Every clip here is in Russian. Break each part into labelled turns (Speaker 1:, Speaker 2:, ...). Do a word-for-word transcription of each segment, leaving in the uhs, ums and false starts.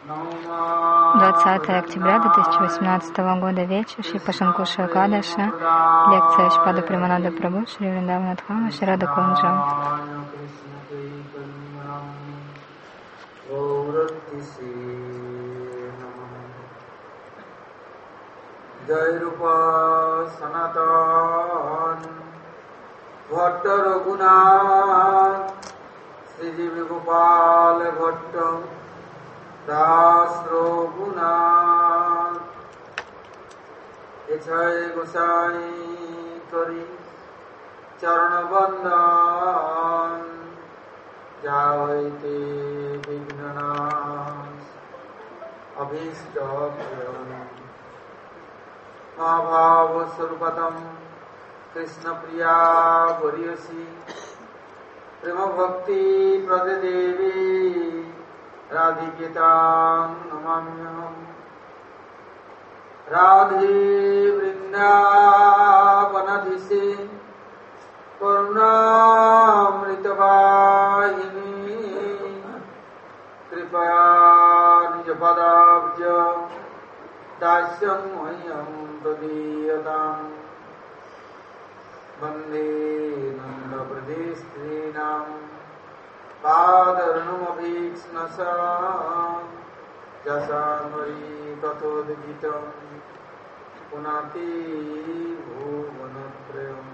Speaker 1: двадцатое октября две тысячи восемнадцатого года вечер. Шри Пашанкуша Экадаша. Лекция Шпада Примананда Прабhu, Шри Вриндавана Дхама, Шри Рада Кунджа.
Speaker 2: Jai Rupa Sanatan Bhatta Raghunath Sri Jiva Gopal Bhatta Das Raghunath Echai Gosai Kari Charana Bandhan Jaite Vignanas Abhishta Priyam Abhava Sarupatam Krishna Priya Variyasi Prema Bhakti Pradadevi Radhiketam Namamyam Radhe Vrindavanadhise Karunamritavahini Kripaya Nijapadabja Dasyam Mayam Tadiyadam Bande Nanda Pradestrinam Padarnum Abhiksnasam Jasanvari Tatodigitam Punati Bhuvanatrayam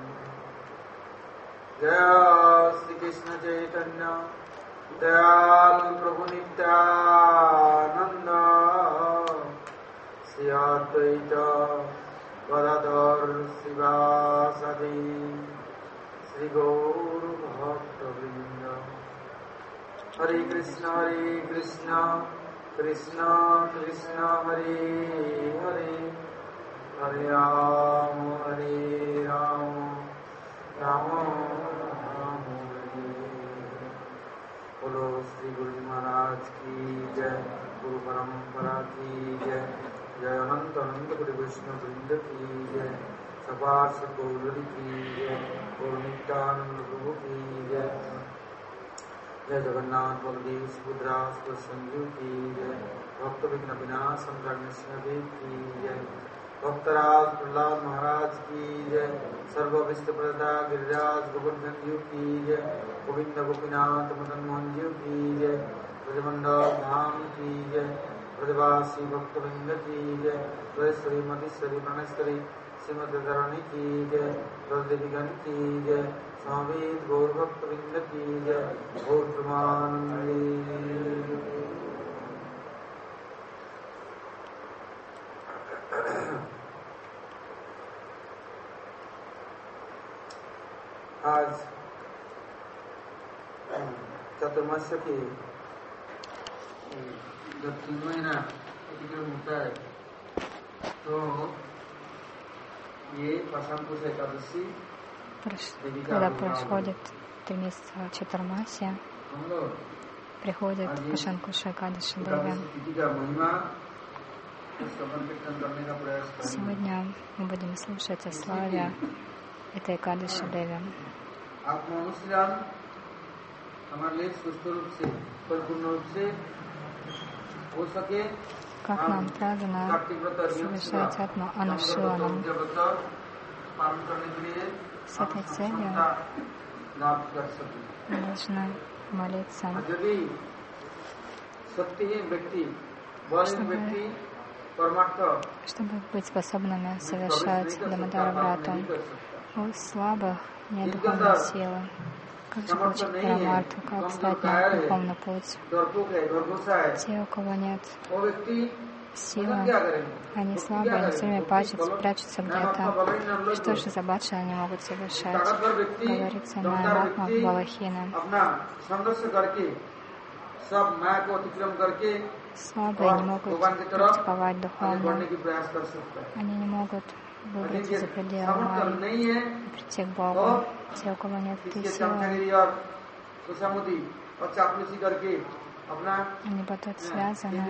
Speaker 2: Jaya Sri Krishna Chaitanya Dayal Prabhu Nityananda Sri Advaita Gadadhar Srivasadi Sri Gaur Bhakta Vrinda Hare Krishna Hare Krishna Krishna Krishna Hare Hare Hare Rama Hare Rama Rama Rama Hare Bolo Sri Guru Maharaj Ki Jai Guru Parampara Ki Jai Jai Ananta Ananta Kuri Vishnu Vrinda Ki Jai Sabasa Gaurari Ki Jai Gaur Nityananda Prabhu Ki Jai Jai Jagannath Baldev Subhadra Sanju Ki Jai Bhakta Vigna Vinasam Ragnisya Dev Ki Jai Bhaktaraj Prahlad Maharaj Ki Jai Sarva Vishta Prada Giriraj Govardhanju Ki Jai Govinda Gopinath Madan Mohanju Ki Jai Rajamanda Dham Ki Jai Radhavasi Bhakta Vrinda Ki Jai Radheswari Madheswari Praneshwari Srimati Dharani Ki Jai Radhadevigan Ki Jai Swami Gaur Bhakta Vrinda Ki Jai Gaur Pramanandi. आज चतुर्मास्य की जब तीन महीना अतिक्रम होता है तो ये Пашанкуша Экадаши,
Speaker 1: когда происходит три месяца Чатурмасья, приходит Пашанкуша Экадаши Деви. Сегодня мы будем слушать о славе этой Экадаши Деви. Как нам правильно совершать атму анушиланам. С этой целью мы должны молиться, чтобы, чтобы быть способными совершать Дамодара Врату. У слабых нет духовной силы. Как же получить Парамартху, как встать на духовный путь? Те, у кого нет силы, они слабые, они все время прячутся, прячутся где-то. Что же за баджа они могут совершать? Говорится на Махма Балахина. Слабые не могут практиковать духовно. Они не могут выбраться за пределы Майи и прийти к Богу. Те, у кого нет этой силы, они будут связаны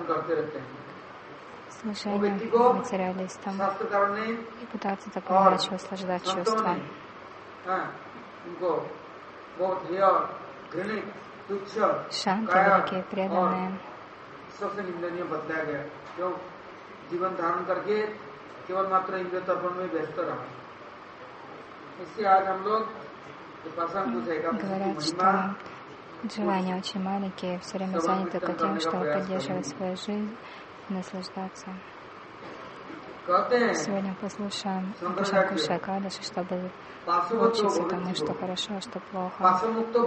Speaker 1: служением материалистам и пытаться так или иначе услаждать чувства. Шанти, великие преданные,
Speaker 2: सबसे निंदनीय बताया गया, जो जीवन धारण करके केवल मात्र इंद्रिय तर्पण में व्यस्त रहा। इससे आज हम लोग
Speaker 1: говорят, что желания очень маленькие, все время заняты только тем, чтобы поддерживать свою жизнь и наслаждаться. Сегодня послушаем Бхажан Кушайкадаши, чтобы учиться тому, что хорошо, что плохо.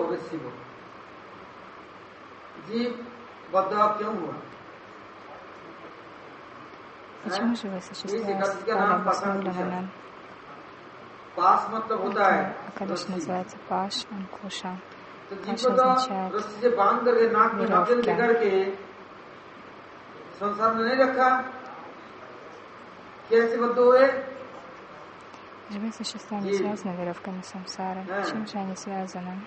Speaker 1: Почему же вы существуете стали обусловленными? Акадаш называется Паш, Анкуша. Паш означает веревки. Живые существа не связаны веревками самсары. Чем же они связаны?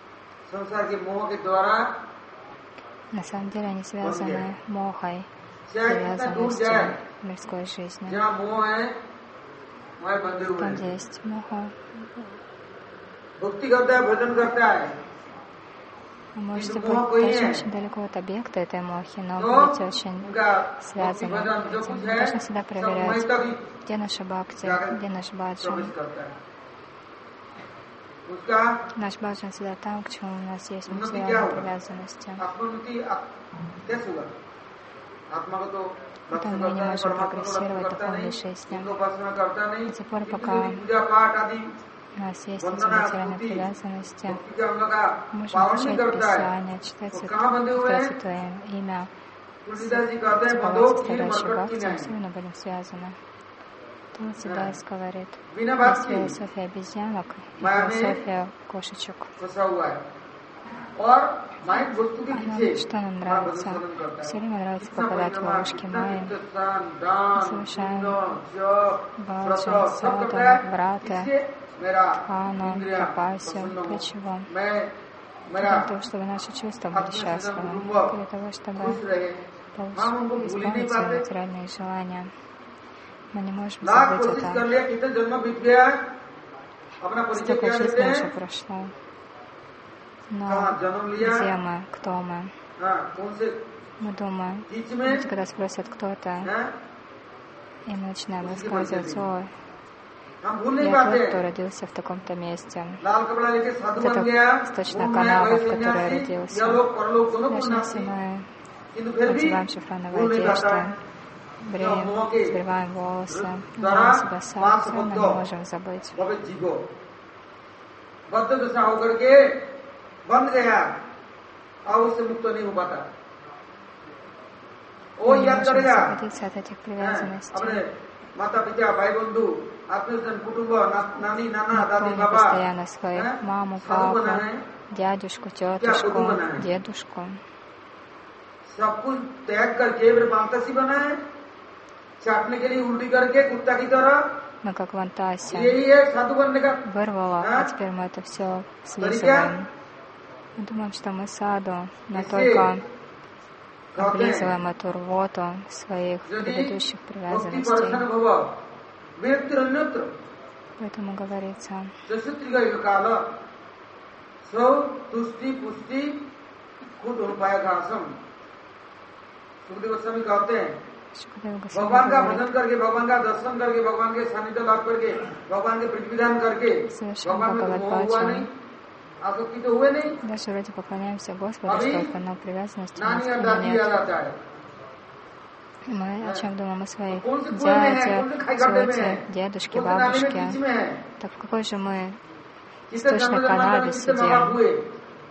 Speaker 1: На самом деле они связаны мохой, привязанностью мирской жизни. Там, где есть моха, вы можете быть даже очень далеко от объекта этой мохи, но будете очень связаны этим. Мы должны всегда проверять, где наша бхакти, где наш баджан. Наш баджан всегда там, к чему у нас есть материальные привязанности. Потом мы не можем прогрессировать в духовной жизни. До тех пор, пока у нас есть эти материальные привязанности, мы можем изучать Писание, читать Святое Имя, спевать составляющие бхакти, мы все равно будем связаны. Тулсидас говорит, есть философия обезьянок и философия кошечек. А нам что нам нравится? Все время нравится попадать в ловушки майи. Мы совершаем баджан, садхана, враты, хану, тапасию. Для чего? Для того, чтобы наши чувства были счастливы. Для того, чтобы исполнить свои материальные желания. Мы не можем забыть это. Столько жизней уже прошло. Но где мы? Кто мы? Мы думаем, когда спросят, кто это, и мы начинаем рассказывать: о, я тот, кто родился в таком-то месте. Это источная канава, в которой я родился. Даже если мы надеваем шифрановые одежды, бреем, сбриваем волосы, делаем себя сами, все равно не можем забыть.
Speaker 2: बंद गया और उससे मुक्त नहीं हो पाता। वो याद करेगा अपने माता पिता भाई बंधु आत्मीय जन कुटुंब नानी नाना दादी बाबा
Speaker 1: постоянно своих маму, папу, дядюшку, тетушку, дедушку.
Speaker 2: सब कुछ त्याग करके फिर बांतासी बना है चाटने के लिए उल्टी करके कुत्ता की तरह
Speaker 1: Мы как вантаси вырвала, а теперь мы это все слизываем. Мы думаем, что мы саду, но только облизываем эту рвоту своих предыдущих привязанностей. Поэтому говорится,
Speaker 2: भगवान का भजन करके भगवान का दर्शन करके भगवान के सानिध्य लाभ करके भगवान के प्रतिविधान करके भगवान में तो हुआ नहीं आसक्ति तो हुए नहीं।
Speaker 1: Даже вроде поклоняемся Господу столько, но привязанности у нас нет. Мы о чем думаем? О своих дяде, тете, дедушке, бабушке. Так в какой же мы источной канаве сидим?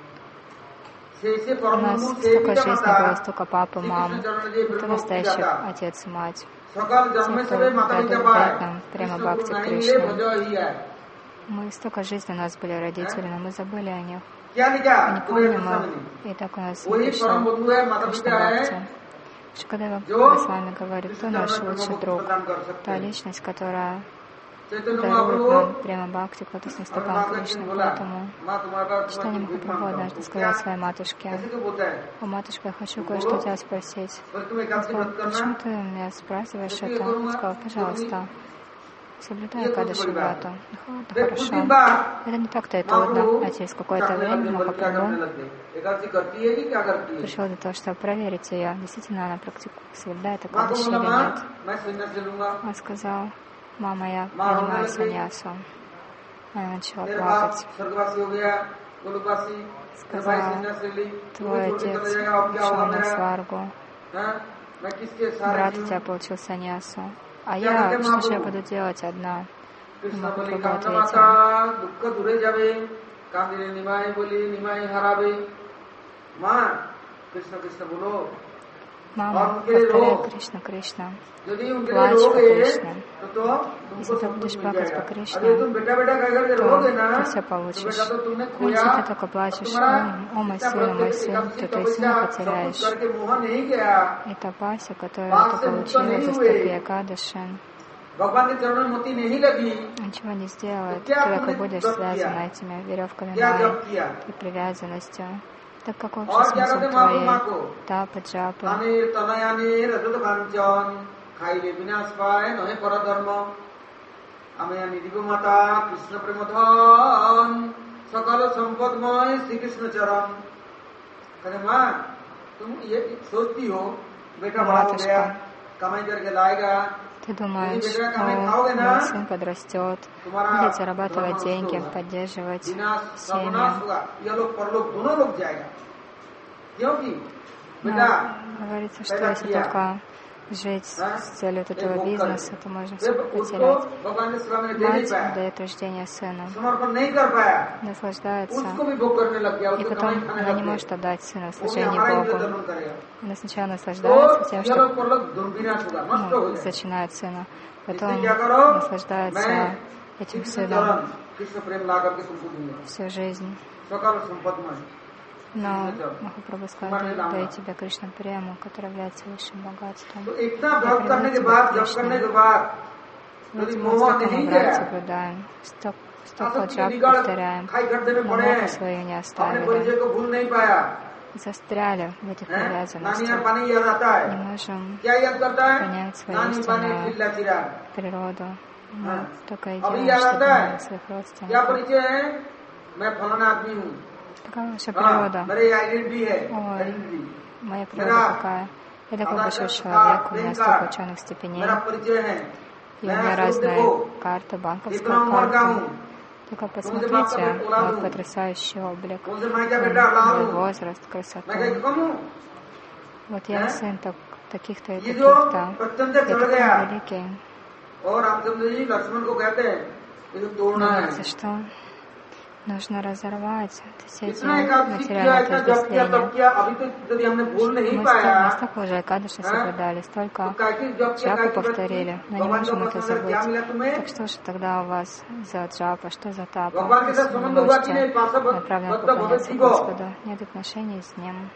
Speaker 1: У нас столько жизни было, столько пап и мам. Это настоящий отец и мать. Те, кто дает нам прямо бхакти Кришны. Мы столько жизней у нас были родители, но мы забыли о них. Мы не помним их. И так у нас Кришна бхакти. Шукадева Госвами говорит, кто наш лучший друг? Та личность, которая дарует нам прямо бхакти, лотосным стопам Кришны. Поэтому Чайтанья Махапрабху однажды сказал своей матушке: «О, матушка, я хочу кое-что у тебя спросить». Он сказал: «Почему ты меня спрашиваешь это?» Он сказал: «Пожалуйста, соблюдаю Экадаши Врату. Это хорошо. Это не так-то и трудно. А через какое-то время Махапрабху пришел для того, чтобы проверить ее, действительно она практикует, соблюдает Экадаши или нет. Он сказал: мама, я принимаю саньясу. Она начала плакать. Сказала: твой отец ушел на сваргу, брат у тебя получил саньясу. А я, что же я буду делать одна? Махапрабху ответил: мама, повторяй Кришна, Кришна. Плачь по Кришне. Если ты будешь плакать по Кришне, то ты все получишь. Если ты только плачешь: о мой сын, о мой сын, то ты и сына потеряешь. Это пася, которую ты получила за ступи Экадаши, ничего не сделает. Ты только будешь связан этими веревками майи и привязанностью. Так каков же смысл твоей тапа, джапы? Матушка, ты думаешь: о, мой сын подрастет, будет зарабатывать деньги, поддерживать семьи. Но говорится, что если только жить с целью от этого бизнеса, то можно все потерять. Мать дает рождение сыну, наслаждается, и потом она не может отдать сына в служение Богу. Она сначала наслаждается тем, что ну, зачинает сына, потом наслаждается этим сыном всю жизнь. Но Махапрабху сказал: даю тебе Кришна Прему, который является высшим богатством. Я приведу тебя к Кришне. Вот мы столько мы брат соблюдаем, столько, столько джап повторяем, но ногу свою не оставили. Застряли в этих привязанностях. Не можем понять свою истинную природу. Мы только и делаем, что понимаем своих родственников. Какая ваша природа? Ой, моя природа какая? Я такой большой человек, у меня столько ученых степеней, и у меня разные карты, банковская карта. Только посмотрите, мой потрясающий облик, мой возраст, красоту. Вот я сын так, таких-то и таких-то, я такой великий. Но за что? Нужно разорвать все эти материальные отождествления. Мы столько уже Экадаши соблюдали, столько джапы повторили, но не можем это забыть. Так что же тогда у вас за джапа, что за тапа? Если вы не можете направленно поклоняться Господу, нет отношений с Ним.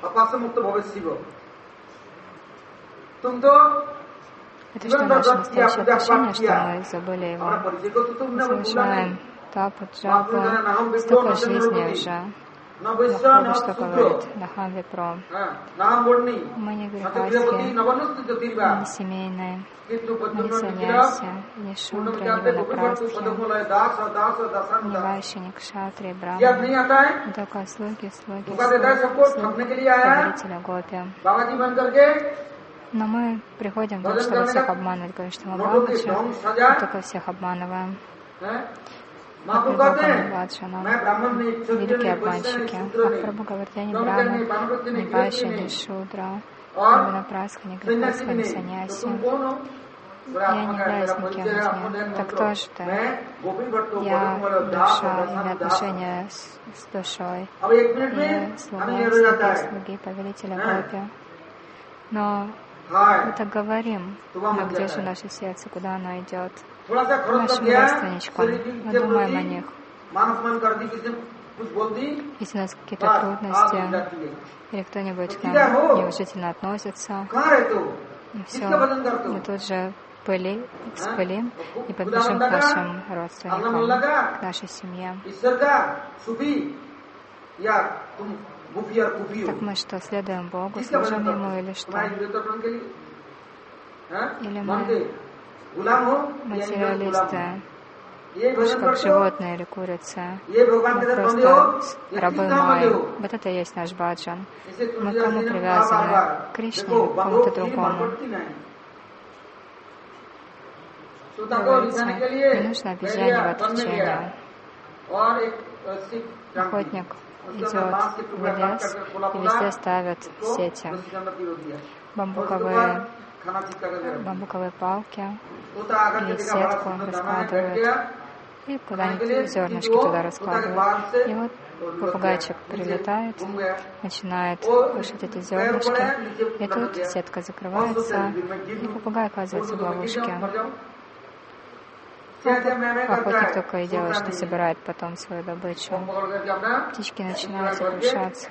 Speaker 1: Это что, наше настоящее отношение, что мы забыли Его? Совершаем тапу, джапу, столько жизни уже. Махапрабху что говорит? Нахам Випро. Мы не грехастхи, не семейные, не саньяси, не шудра, не ванапрастхи, не вайши, не кшатри, брахманы, но только слуги, слуги, слуг, повелителя гопи. Но мы приходим, чтобы всех обманывать, говорим, что мы Бабаджи, мы только всех обманываем. Баджана, великие обманщики. Махапрабху говорит: я не брахман, не вайши, не шудра, не ванапрастха, не грехастха, не саньяси. Я не являюсь никем из них. Так кто же ты? Я душа, имею отношение с, с душой. Я слуга, слуги, слуги, повелителя гопи. Но мы так говорим, но где же наше сердце, куда оно идет? К нашим родственничкам, мы думаем о них. Если у нас какие-то трудности, или кто-нибудь к нам неуважительно относится, и все, мы тут же пыли, спылим и подбежим к нашим родственникам, к нашей семье. Так мы что, следуем Богу, служим Ему или что? Или мы материалисты, как животные или курицы, мы просто рабы майи. Вот это и есть наш баджан. Мы к кому привязаны? К Кришне, к кому-то другому. Говорится, не нужно обезьяньего отвлечения. Охотник идет в лес и везде ставят сети, бамбуковые, бамбуковые палки и сетку раскладывают, и куда-нибудь зернышки туда раскладывают. И вот попугайчик прилетает, начинает кушать эти зернышки, и тут сетка закрывается, и попугай оказывается в ловушке. Охотник только и делает, что собирает потом свою добычу. Птички начинают сокрушаться.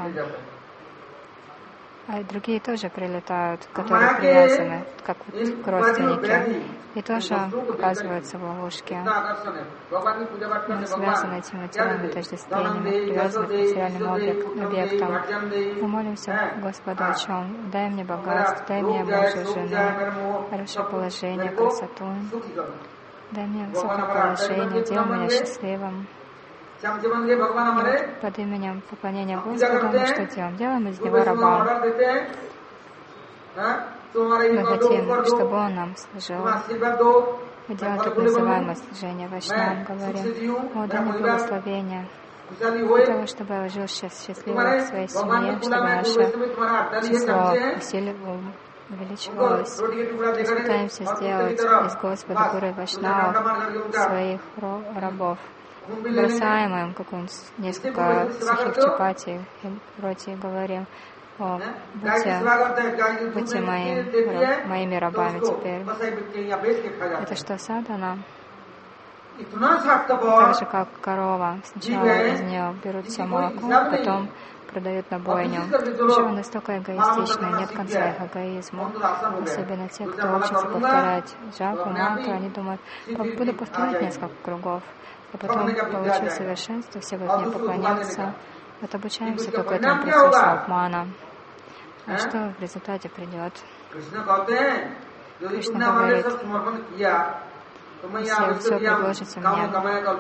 Speaker 1: А другие тоже прилетают, которые привязаны, как вот родственники, и тоже оказываются в ловушке. Мы связаны этими материальными тождествениями, привязаны к материальным объектам. Мы молимся Господу о чем? Дай мне богатство, дай мне Божью жену, хорошее положение, красоту. Дай мне высокое положение, делай меня счастливым. И под именем поклонения Господу мы что делаем? Делаем из него раба. Мы хотим, чтобы он нам служил. Мы делаем так называемое служение Вайшнавам, говорим: о, дай мне благословение для того, чтобы я жил счастливо в своей семье, чтобы наше число усиливалось, увеличивалось. Мы пытаемся сделать из Господа Гуру и Вайшнавов своих рабов. Бросаем им какую-нибудь несколько сухих чапати и роти и говорим: о, будьте, будьте моим, моими рабами теперь. Это что, садхана? Так же, как корова. Сначала из нее берут все молоко, потом продают на бойню. Почему настолько эгоистичны? Нет конца их эгоизму. Особенно те, кто учится повторять джапу, мантру, они думают: буду повторять несколько кругов, а потом получу совершенство, все будут мне поклоняться. Вот обучаемся только этому процессу обмана. А что в результате придет? Кришна говорит: если вы все предложите мне,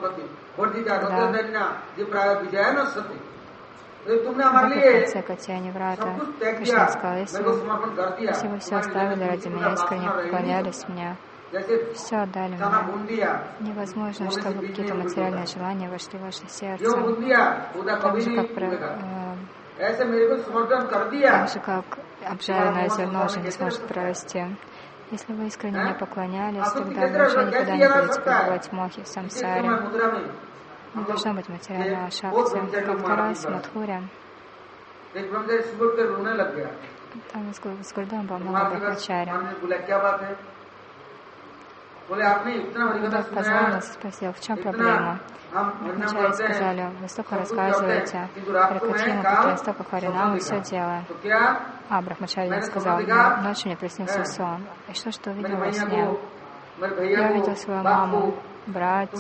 Speaker 1: тогда в конце Катья Неврата Кришна сказал: если вы, если вы все оставили ради меня, искренне поклонялись мне, все отдали мне, невозможно, чтобы какие-то материальные желания вошли в ваше сердце. Так же, как, про, э, так же, как обжаренное зерно уже не сможет прорасти. Если вы искренне мне поклонялись, тогда вы уже никогда не будете пребывать в мохе, в самсаре. Не должно быть материального шакти. Как-то раз в Мадхуре, там с Гурдам было много брахмачарья. Гурдам позвал нас и спросил: в чем проблема? Брахмачарьи сказали: вы столько рассказываете Харикатхину, которые столько харинам, мы все делаем. А Брахмачарья сказал: ночью мне приснился сон. И что ж ты увидел во сне? Я увидел свою маму, братьев,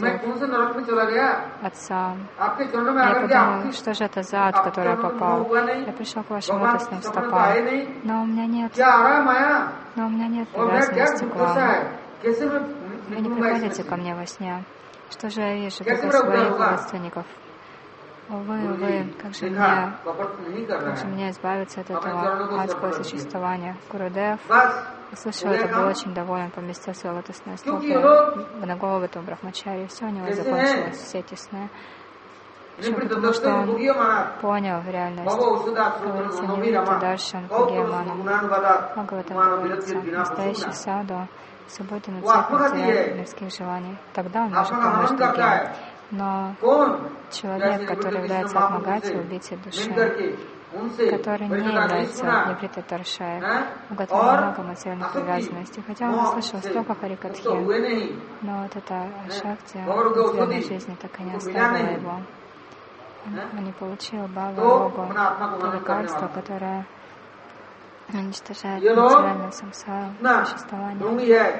Speaker 1: отца. Я подумал: что же это за ад, в который я попал? Я пришел к вашим лотосным стопам, но у меня нет, но у меня нет привязанности к вам. Вы не приходите ко мне во сне. Что же я вижу? Только своих родственников. Увы, увы, как же мне, как же мне избавиться от этого адского существования? Гурудев услышал это, был очень доволен, поместил свои лотосные стопы на голову этого брахмачарьи. Все у него закончилось, все тесные. Почему? Потому что он понял реальность. Говорится: не видите даршан кагьяманам. Бхагаватам говорится: настоящий саду свободен от всех материальных мирских желаний. Тогда он может помочь другим. Но человек, который является атмагати, убийцей души, который не является небритой таршай, у которого много материальных привязанностей, хотя он услышал столько харикатхи, но вот эта шакти в материальной жизни так и не оставила его. Он не получил бхава-йогу, то лекарство, которое уничтожает материальное самсару, существование.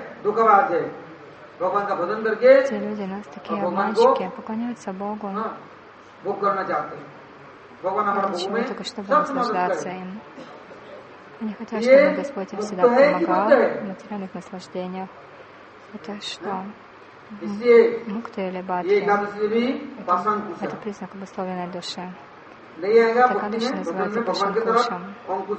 Speaker 1: Те люди, нас такие обманщики, поклоняются Богу ради чего? Только чтобы наслаждаться им. Они хотят, чтобы Господь им всегда помогал в материальных наслаждениях. Это что? Мукта или бхакти? Это признак обусловленной души. Экадаши называется Пашанкушем.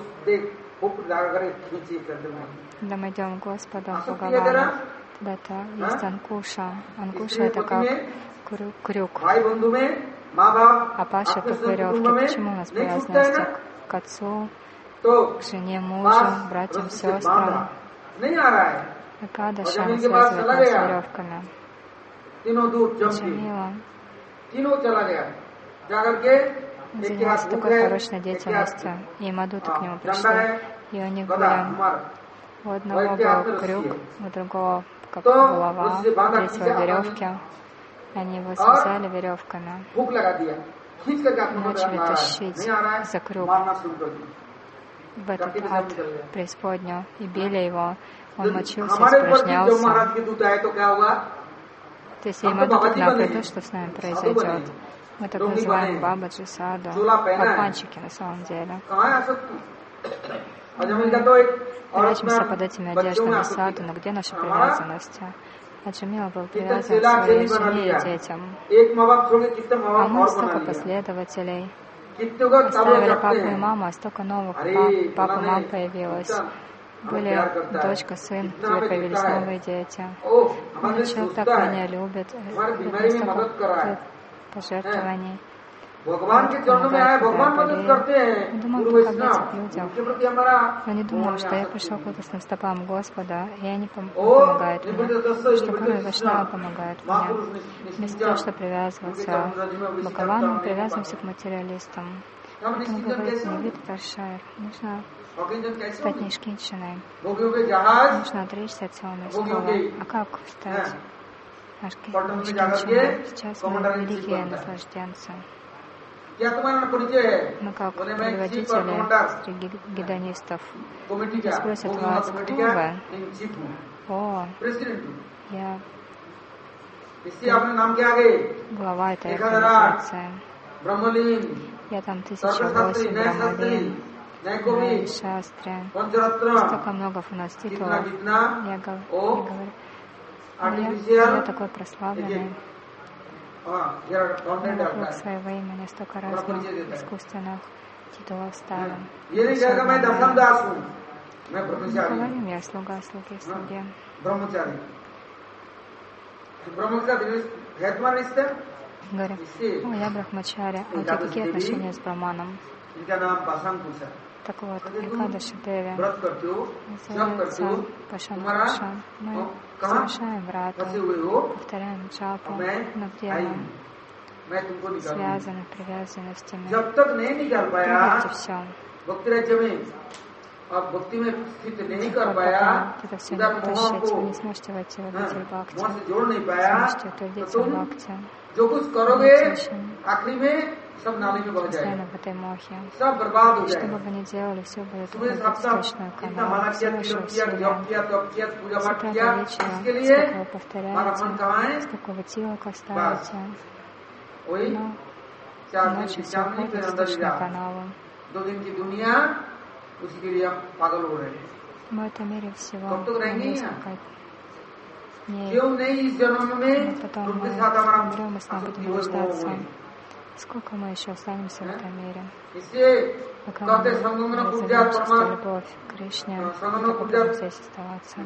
Speaker 1: Когда мы идем к Господу, Бхагавану, тогда это есть Анкуша. Анкуша это как крюк. А Паша как веревки. Почему у нас привязанность к отцу, к жене, мужу, братьям, сестрам? Экадаши она связывает нас с веревками. Джамила занимался такой порочной деятельностью, и Мадута к нему пришли, и у них были, у одного был крюк, у другого как голова, третьего веревки. Они его связали веревками и начали тащить за крюк в этот ад преисподнюю, и били его. Он мочился, испражнялся. То есть, если Мадута к нам придет, что с нами произойдет? Мы так называем Бабаджи Саду, обманщики на самом деле. Прячемся под этими одеждами саду, но где наша привязанность? А Джамила был привязан к своей жене и детям. А мы столько последователей. Оставили папу и маму, а столько новых пап, пап и мам появилось. Были дочка, сын, где появились новые дети. Человек так меня любит, это столько пожертвований. Помогает мне. Я думал помогать людям. Но не думал, что я пришел к лотосным стопам Господа, и они пом- помогают мне, что Гуру и Вайшнава помогают мне. Вместо того, чтобы привязываться к Бхагавану, мы привязываемся к материалистам. Поэтому говорится, не видит Аршайр. Нужно стать нишкинчиной. Нужно отречься от всего мирского. А как стать нишкинчиной? Сейчас мы великие наслажденцы. Мы как предводители среди гедонистов. Если спросят вас, кто вы? О, я глава этой организации. Я там тысяча восемь Брамалин, Майя Шастри, столько много у нас титулов. Я говорю, я, я такой прославленный. Вокруг своего имени столько разных искусственных титулов ставим. Говорим, я слуга, слуги, слуги. Говорим, о, я брахмачари, а у тебя какие отношения с браманом? Так вот, Экадаши Деви называется Пашанкуша. Мы совершаем врату, повторяем джапу, но где мы связаны привязанностями. Видите все. Вот пока это все не вытащить, вы не сможете войти в обитель бхакти, не сможете утвердиться в бхакти. Постоянно в этой мохе. Что бы вы ни делали, все будет уходить в сточную канал, все ваши усилия. С утра до вечера, сколько вы повторяете, сколько вы тилока ставите, но ночью все уходит в сточную каналу. В этом мире всего несколько дней, но потом мы умрем и снова будем рождаться. Сколько мы еще останемся в этом мире? Пока мы не разовьем чистую любовь к Кришне, мы так будем здесь оставаться.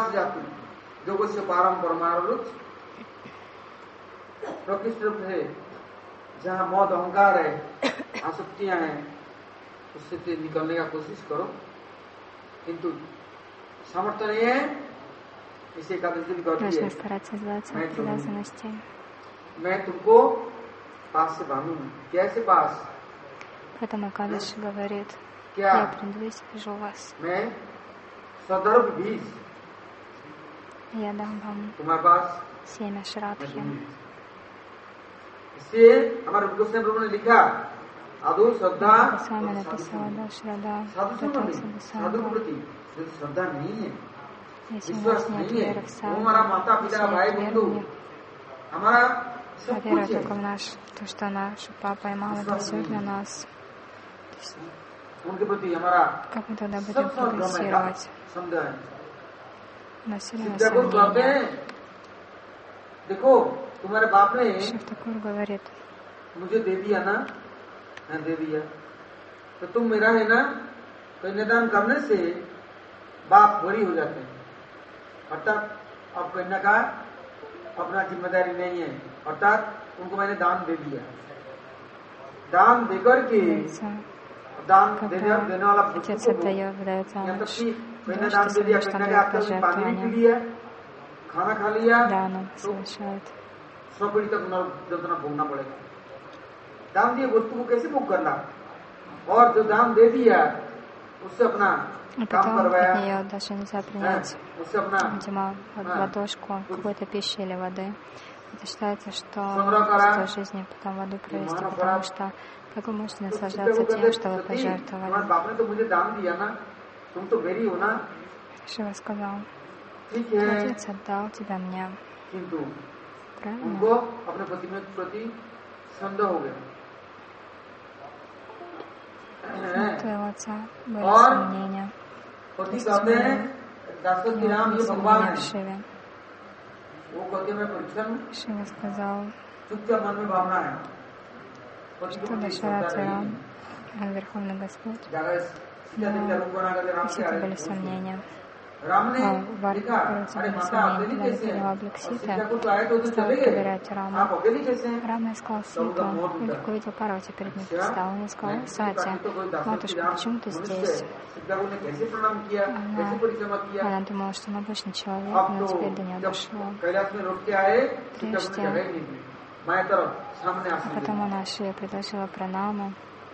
Speaker 2: जहाँ मौत अहंकार है, आसक्तियां हैं, उससे निकलने का कोशिश करो, किंतु सामर्थ्य नहीं है, इसे एकादशी करती है। मैं तुमको पास से बांधूंगा, कैसे पास?
Speaker 1: Поэтому Экадаши говорит, я приду и свяжу вас.
Speaker 2: मैं सदर्भ बीज,
Speaker 1: я дам вам семя Шрадхи.
Speaker 2: इसलिए हमारे गोस्वामी प्रभु ने लिखा आदो श्रद्धा साधु साधु के प्रति श्रद्धा नहीं है, विश्वास नहीं है, वो हमारा माता पिता भाई बंधु हमारा सब कुछ है।
Speaker 1: только в наш, то, что наши папа и мама, это все для нас.
Speaker 2: उनके प्रति हमारा
Speaker 1: как мы тогда будем прогрессировать? Симха сомнения. Шифтакур говорит,
Speaker 2: मुझे दे दिया ना, मैं दे दिया, तो तुम मेरा है ना, कन्यादान करने से बाप बरी हो जाते हैं, अर्थात अब कन्या का अपना जिम्मेदारी नहीं है, अर्थात उनको मैंने दान दे दिया, दान देकर के दान देने वाला
Speaker 1: отец отдает, выдает замуж,
Speaker 2: कन्यादान दे दिया, कन्या के हाथ में पानी भी पी लिया, खाना खा लिया,
Speaker 1: दाనం совершает.
Speaker 2: सौ पीढ़ी तक नरक यंत्रणा भोगना पड़ेगा। दान दिए वस्तु को कैसे भोग करना, और जो दान दे दिया उससे अपना काम करवाया,
Speaker 1: ее даже нельзя принять, видимо, ладошку какой-то пищи или воды. Это считается, что в той жизни потом воду провести, потому что как вы можете наслаждаться тем, что вы пожертвовали? Шива сказал, отец отдал тебя мне. Правильно? У твоего отца были сомнения. Есть сомнения в Шиве. Шива сказал, что Дашарат Рам, Верховный Господь, но все это были сомнения. Варка были сомнения, когда я приняла облик Ситы, стала проверять Раму. Рама искал Ситу, и вдруг увидел Парвати перед ним предстал. Он сказал: Сати, матушка, почему ты здесь? Она, она думала, что он обычный человек, но теперь до нее дошло. Прежде, а потом она Шиве предложила пранаму.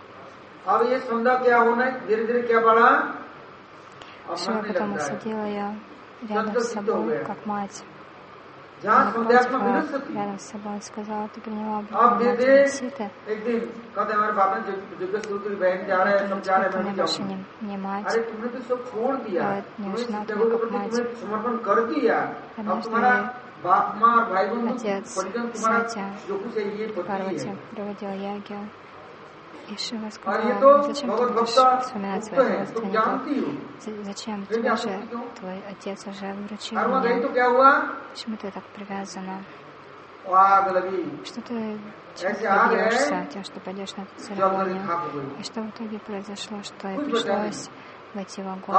Speaker 1: Шива потом усадила ее рядом с собой, как мать. Напротив, рядом с собой он сказал: ты приняла облик Ситы. Теперь ты мне больше не, не мать. Говорит, не жена твоя, как мать. Однажды отец Сати Парвати проводил ягью. И Шива сказал: зачем ты будешь вспоминать своих родственников? Зачем тебя же твой отец уже выручил меня? Почему ты так привязана? Что ты чего ты добьешься тем, что пойдешь на эту церемонию? И что в итоге произошло, что ей пришлось войти в огонь?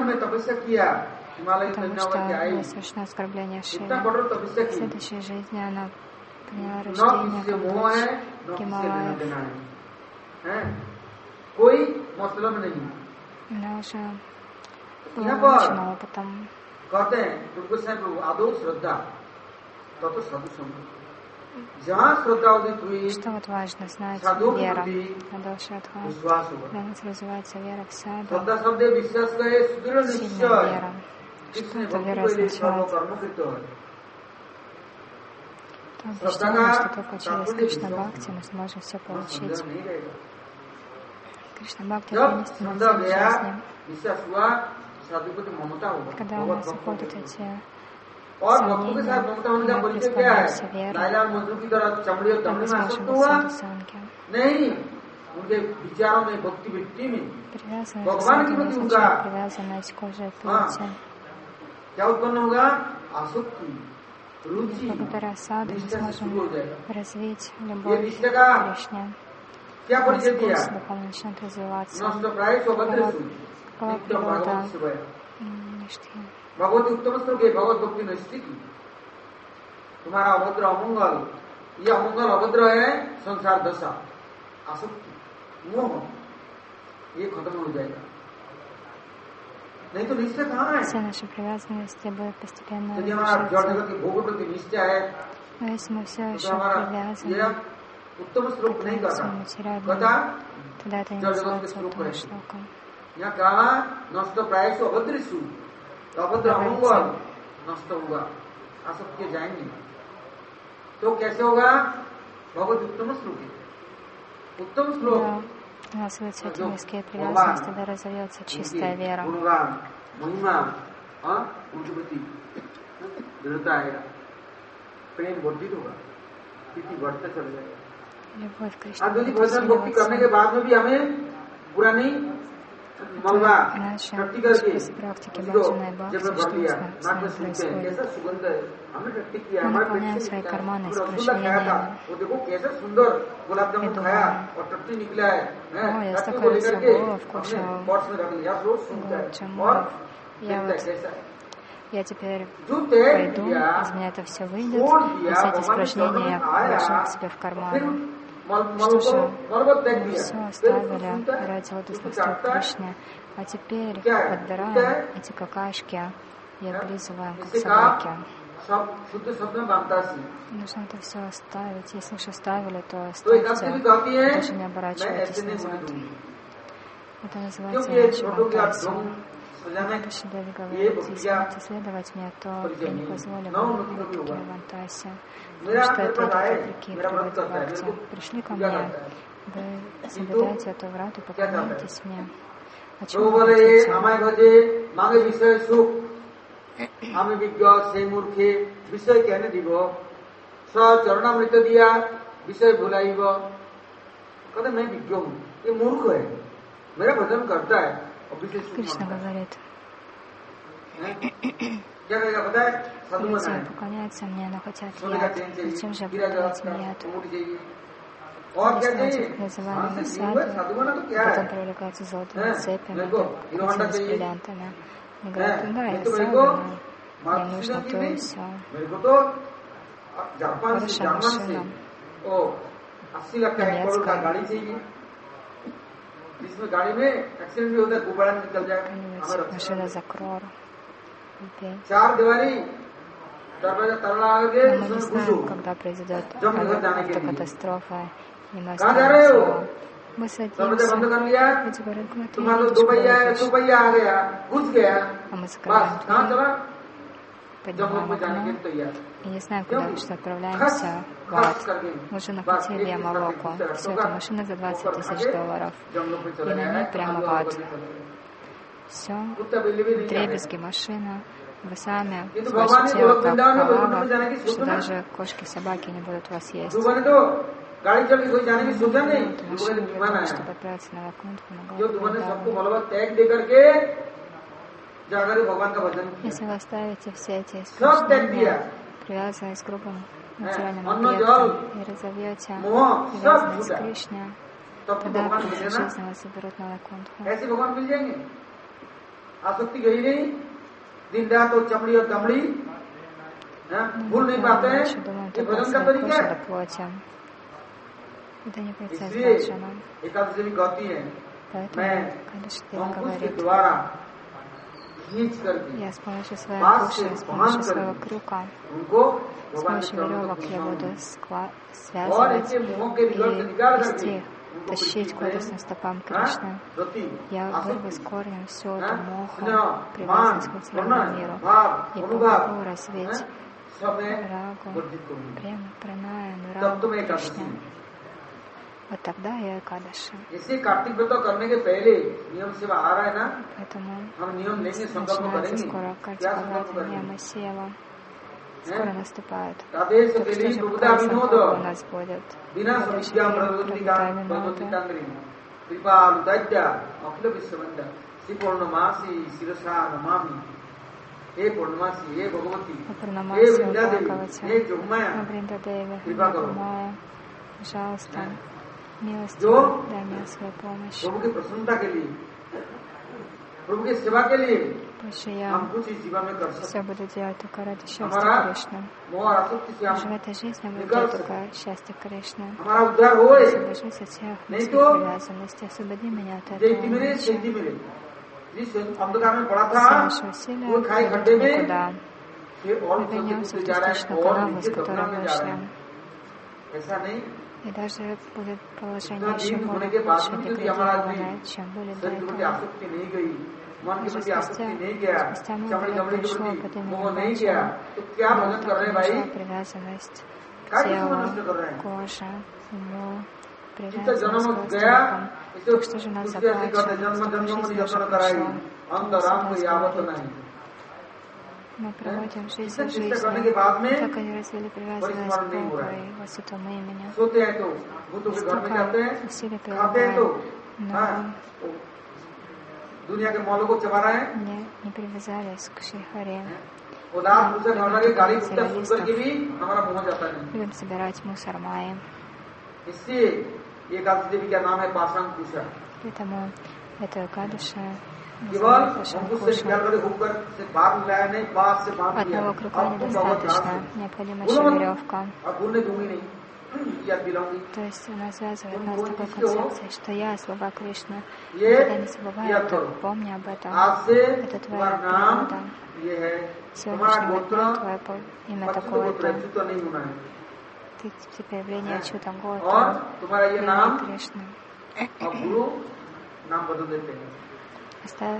Speaker 1: Потому что было совершено оскорбление Шивы. В следующей жизни она приняла рождение как дочь Гималаев. Она уже была научена опытом. Что вот важно знать? Вера. Адалшатха. Когда у нас развивается вера в саду, сильная вера. Что эта вера означает? То убеждение, что только через Кришна Бхакти мы сможем все получить. Кришна Бхакти — это единственная цель жизни. Когда у нас уходят эти сомнения, когда преисполняемся верой, то мы сможем быть садхусанги. Привязанность к саду не означает привязанность к коже и плоти. Благодаря саду мы сможем развить любовь к Кришне. Вкус духовно начнет развиваться. Какова природа Ништи?
Speaker 2: भगवती उत्तम श्लोक है भगवत भक्ति नैष्ठिक तुम्हारा अभद्र अमंगल ये अमंगल अभद्र है संसार दशा आसक्ति मोह ये खत्म हो जाएगा नहीं तो निश्चय कहाँ है
Speaker 1: все наши привязанности будут постепенно
Speaker 2: यदि हमारा जड़ जगत के भोग प्रति निश्चय है
Speaker 1: но если мы все еще
Speaker 2: तो हमारा
Speaker 1: привязаны
Speaker 2: ये उत्तम श्लोक नहीं
Speaker 1: к
Speaker 2: करता
Speaker 1: своему материальному,
Speaker 2: कथा
Speaker 1: тогда это не
Speaker 2: जड़ जगत के
Speaker 1: называется
Speaker 2: श्लोक
Speaker 1: уттама
Speaker 2: करें
Speaker 1: шлоком.
Speaker 2: यहाँ कहा नष्ट प्रायश अभद्रिशु अभद्र अमंगल नष्ट होगा असत्य जाएंगे तो कैसे होगा भगवत उत्तम श्लोक उत्तम श्लोक
Speaker 1: У нас выцветят низкие привязанности, тогда разовьется чистая вера.
Speaker 2: महिमा उनकी दृढ़ता आएगा प्रेम वर्धित होगा प्रीति बढ़ते चले जाएगा
Speaker 1: Любовь к Кришне
Speaker 2: आधुनिक भजन भक्ति करने के बाद में भी हमें पूरा नहीं
Speaker 1: иначе без практики бхакти бхакти что с нами происходит. Мы наполняем свои карманы испражнениями и думаем: о, я столько рисовала, вкушал гуладжамунов, я вот я теперь пойду, из меня это все выйдет, и все эти испражнения я положу к себе в карман. Что же, мы все оставили ради лотосных стоп Кришны, а теперь подбираем эти какашки и облизываем, как собаки. Нужно это все оставить. Если уж оставили, то оставьте, даже не оборачивайтесь назад. Это называется иначе вантасия. Кришна говорит: если будете следовать мне, то я не позволю вам вопреки вантасе. Потому что это вопреки природе бхакти. Пришли ко мне, вы соблюдаете эту врату, поклоняетесь мне. О чем вы хотите?
Speaker 2: আমি বিজ্ঞ সেই মূর্খে বিষয় কেন দিব স চরণামৃত দিয়া বিষয় ভুলাইব कहते मैं विज्ञ हूँ ये मूर्ख है मेरा भजन करता है और विशेष
Speaker 1: Кришна говорит:
Speaker 2: क्या कहेगा पता है साधु
Speaker 1: люди поклоняются мне, но хотят яд. Зачем же продавать мне яд? Если называемый саду, потом привлекаются золотыми цепями, как с бриллиантами. И говорят: да, я саду, но мне нужно то и все. Хорошая машина, немецкая. Машина за крор. Но мы не знаем, когда произойдет автокатастрофа, и мы останемся. Мы садимся, люди говорят: куда ты едешь? А мы закрываем дверь, поднимаем окно и не знаем, куда мы что отправляемся в ад. Мы уже накатили Ямалоку. Все это машина за двадцать тысяч долларов. И на ней прямо в ад. Все, вдребезги машина. Вы сами ваше тело как халава, что даже кошки, собаки не будут вас есть. Машина, чтобы отправиться на Вакунтху, на Галапу. Если вы оставите все эти испражнения, привязанные с грубым материальным объектом, и разовьете привязанность к Кришне, тогда в конце жизни вас заберут на Вакунтху.
Speaker 2: दिन रात और चमड़ी और दमड़ी भूल नहीं पाते हैं ये भजन का तरीका है इसलिए एकादशी भी कहती है मैं अंकुश के द्वारा खींच करके पास से बांध करके उनको भगवान के चरणों में और इनके मुंह के बिगड़ से निकाल करके
Speaker 1: тащить к лотосным стопам Кришны. Я вырву с корнем все это мохо, привязанность к материальному миру, и помогу развить рагу, према, пранаям, рагу Кришне. Вот тогда я Экадаши. Поэтому начинается скоро Картика Врата, Ньяма Сева. Скоро наступает. Так что же какая у нас будет? Пурнамаси, Бхагавати, Вриндадеви, Майя, пожалуйста, милостиво дай мне свою помощь. Больше я все буду делать только ради счастья Кришны. Уже в этой жизни я буду делать только счастье Кришны. Освобожусь от всех мирских привязанностей. Освободи меня от этого иначе. Все наши усилия пойдут никуда. Мы вернемся в частичную канаву, с которой вышли. И даже будет положение еще более лучше, деградированное, чем были до этого. Даже спустя, спустя много лет пришло под именем Баджа, пришла привязанность к телу, коже, уму, привязанность к родственникам. Так что же нас заплачет? Сколько жизней уже пришло? Мы проводим жизнь в жизни, как они развили привязанность к Богу и Его святому имени. Столько усилий прилагаем, но
Speaker 2: दुनिया के मौलों को चबा रहे हैं,
Speaker 1: не, не привязались к Шри-Харе.
Speaker 2: उदास मुझसे घबरा के गाली कुत्ता सुनकर के भी हमारा मुंह जाता नहीं.
Speaker 1: Любим собирать мусор майи.
Speaker 2: इससे ये एकादशी देवी का नाम है पाषाण कुशा.
Speaker 1: Поэтому это Экадаши
Speaker 2: केवल
Speaker 1: называют Пашан
Speaker 2: हमको से
Speaker 1: Куша.
Speaker 2: ख्याल करे होकर से बाहर लाया नहीं, बात से बांध दिया.
Speaker 1: Одного круга недостаточно, необходима еще веревка.
Speaker 2: अब भूलने दूंगी नहीं, याद दिलाऊंगी.
Speaker 1: То есть она связывает нас с такой концепцией, что я, слова Кришны, никогда не забываю, только помни об этом. Это твоя природа. Сегодняшнего дня твое имя такое-то. Ты теперь явление Ачюта Готта, имя Кришны. Оставь,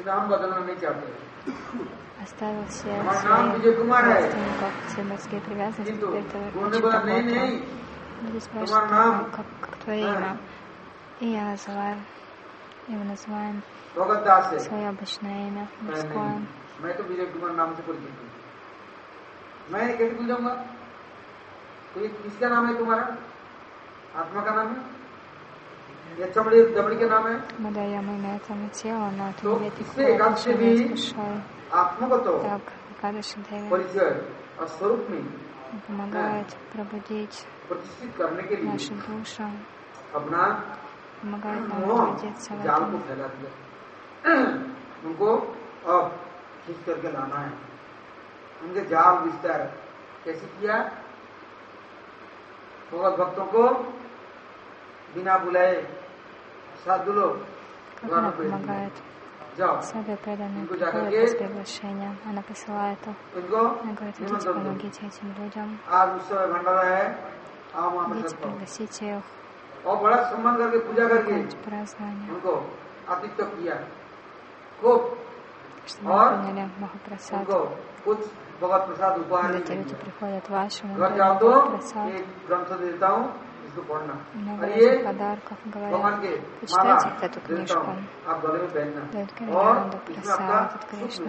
Speaker 1: оставил все своих родственников, все морские привязанности, теперь ты Ачюта Готта. Люди спрашивают, как, как твое имя? И я называю, и мы называем свое обычное имя, мужское.
Speaker 2: मैं तो विजय कुमार नाम से परिचित हूँ. मैं कैसे भूल जाऊंगा? तो ये किसका नाम है तुम्हारा? आत्मा का नाम है या चमड़ी दमड़ी का नाम है?
Speaker 1: Мы даем имя этому телу, но это
Speaker 2: तो
Speaker 1: не имеет
Speaker 2: इससे
Speaker 1: никакого
Speaker 2: एकादशी
Speaker 1: отношения
Speaker 2: भी
Speaker 1: с душой.
Speaker 2: आत्मा को तो
Speaker 1: Так, Экадаши Деви
Speaker 2: परिचय और स्वरूप में
Speaker 1: помогает пробудить
Speaker 2: प्रतिष्ठित करने के लिए
Speaker 1: нашу душу,
Speaker 2: अपना
Speaker 1: помогает нам
Speaker 2: मोह
Speaker 1: утвердиться в
Speaker 2: जाल को
Speaker 1: этом.
Speaker 2: फैला दिया. उनको अब खींच करके लाना है. उनके जाल विस्तार कैसे किया? भगवत भक्तों को बिना बुलाए साधु लोग
Speaker 1: Как она помогает? Саду преданные приходят без приглашения. Она посылает их. Она говорит, идите, помогите этим людям. Идите, пригласите их. Закончить празднование. Чтобы мы приняли Махапрасад. Когда эти люди приходят вашему, Махапрасад, много разных подарков, говорят, почитайте эту книжку. Дают гирлянду, прасад от Кришны.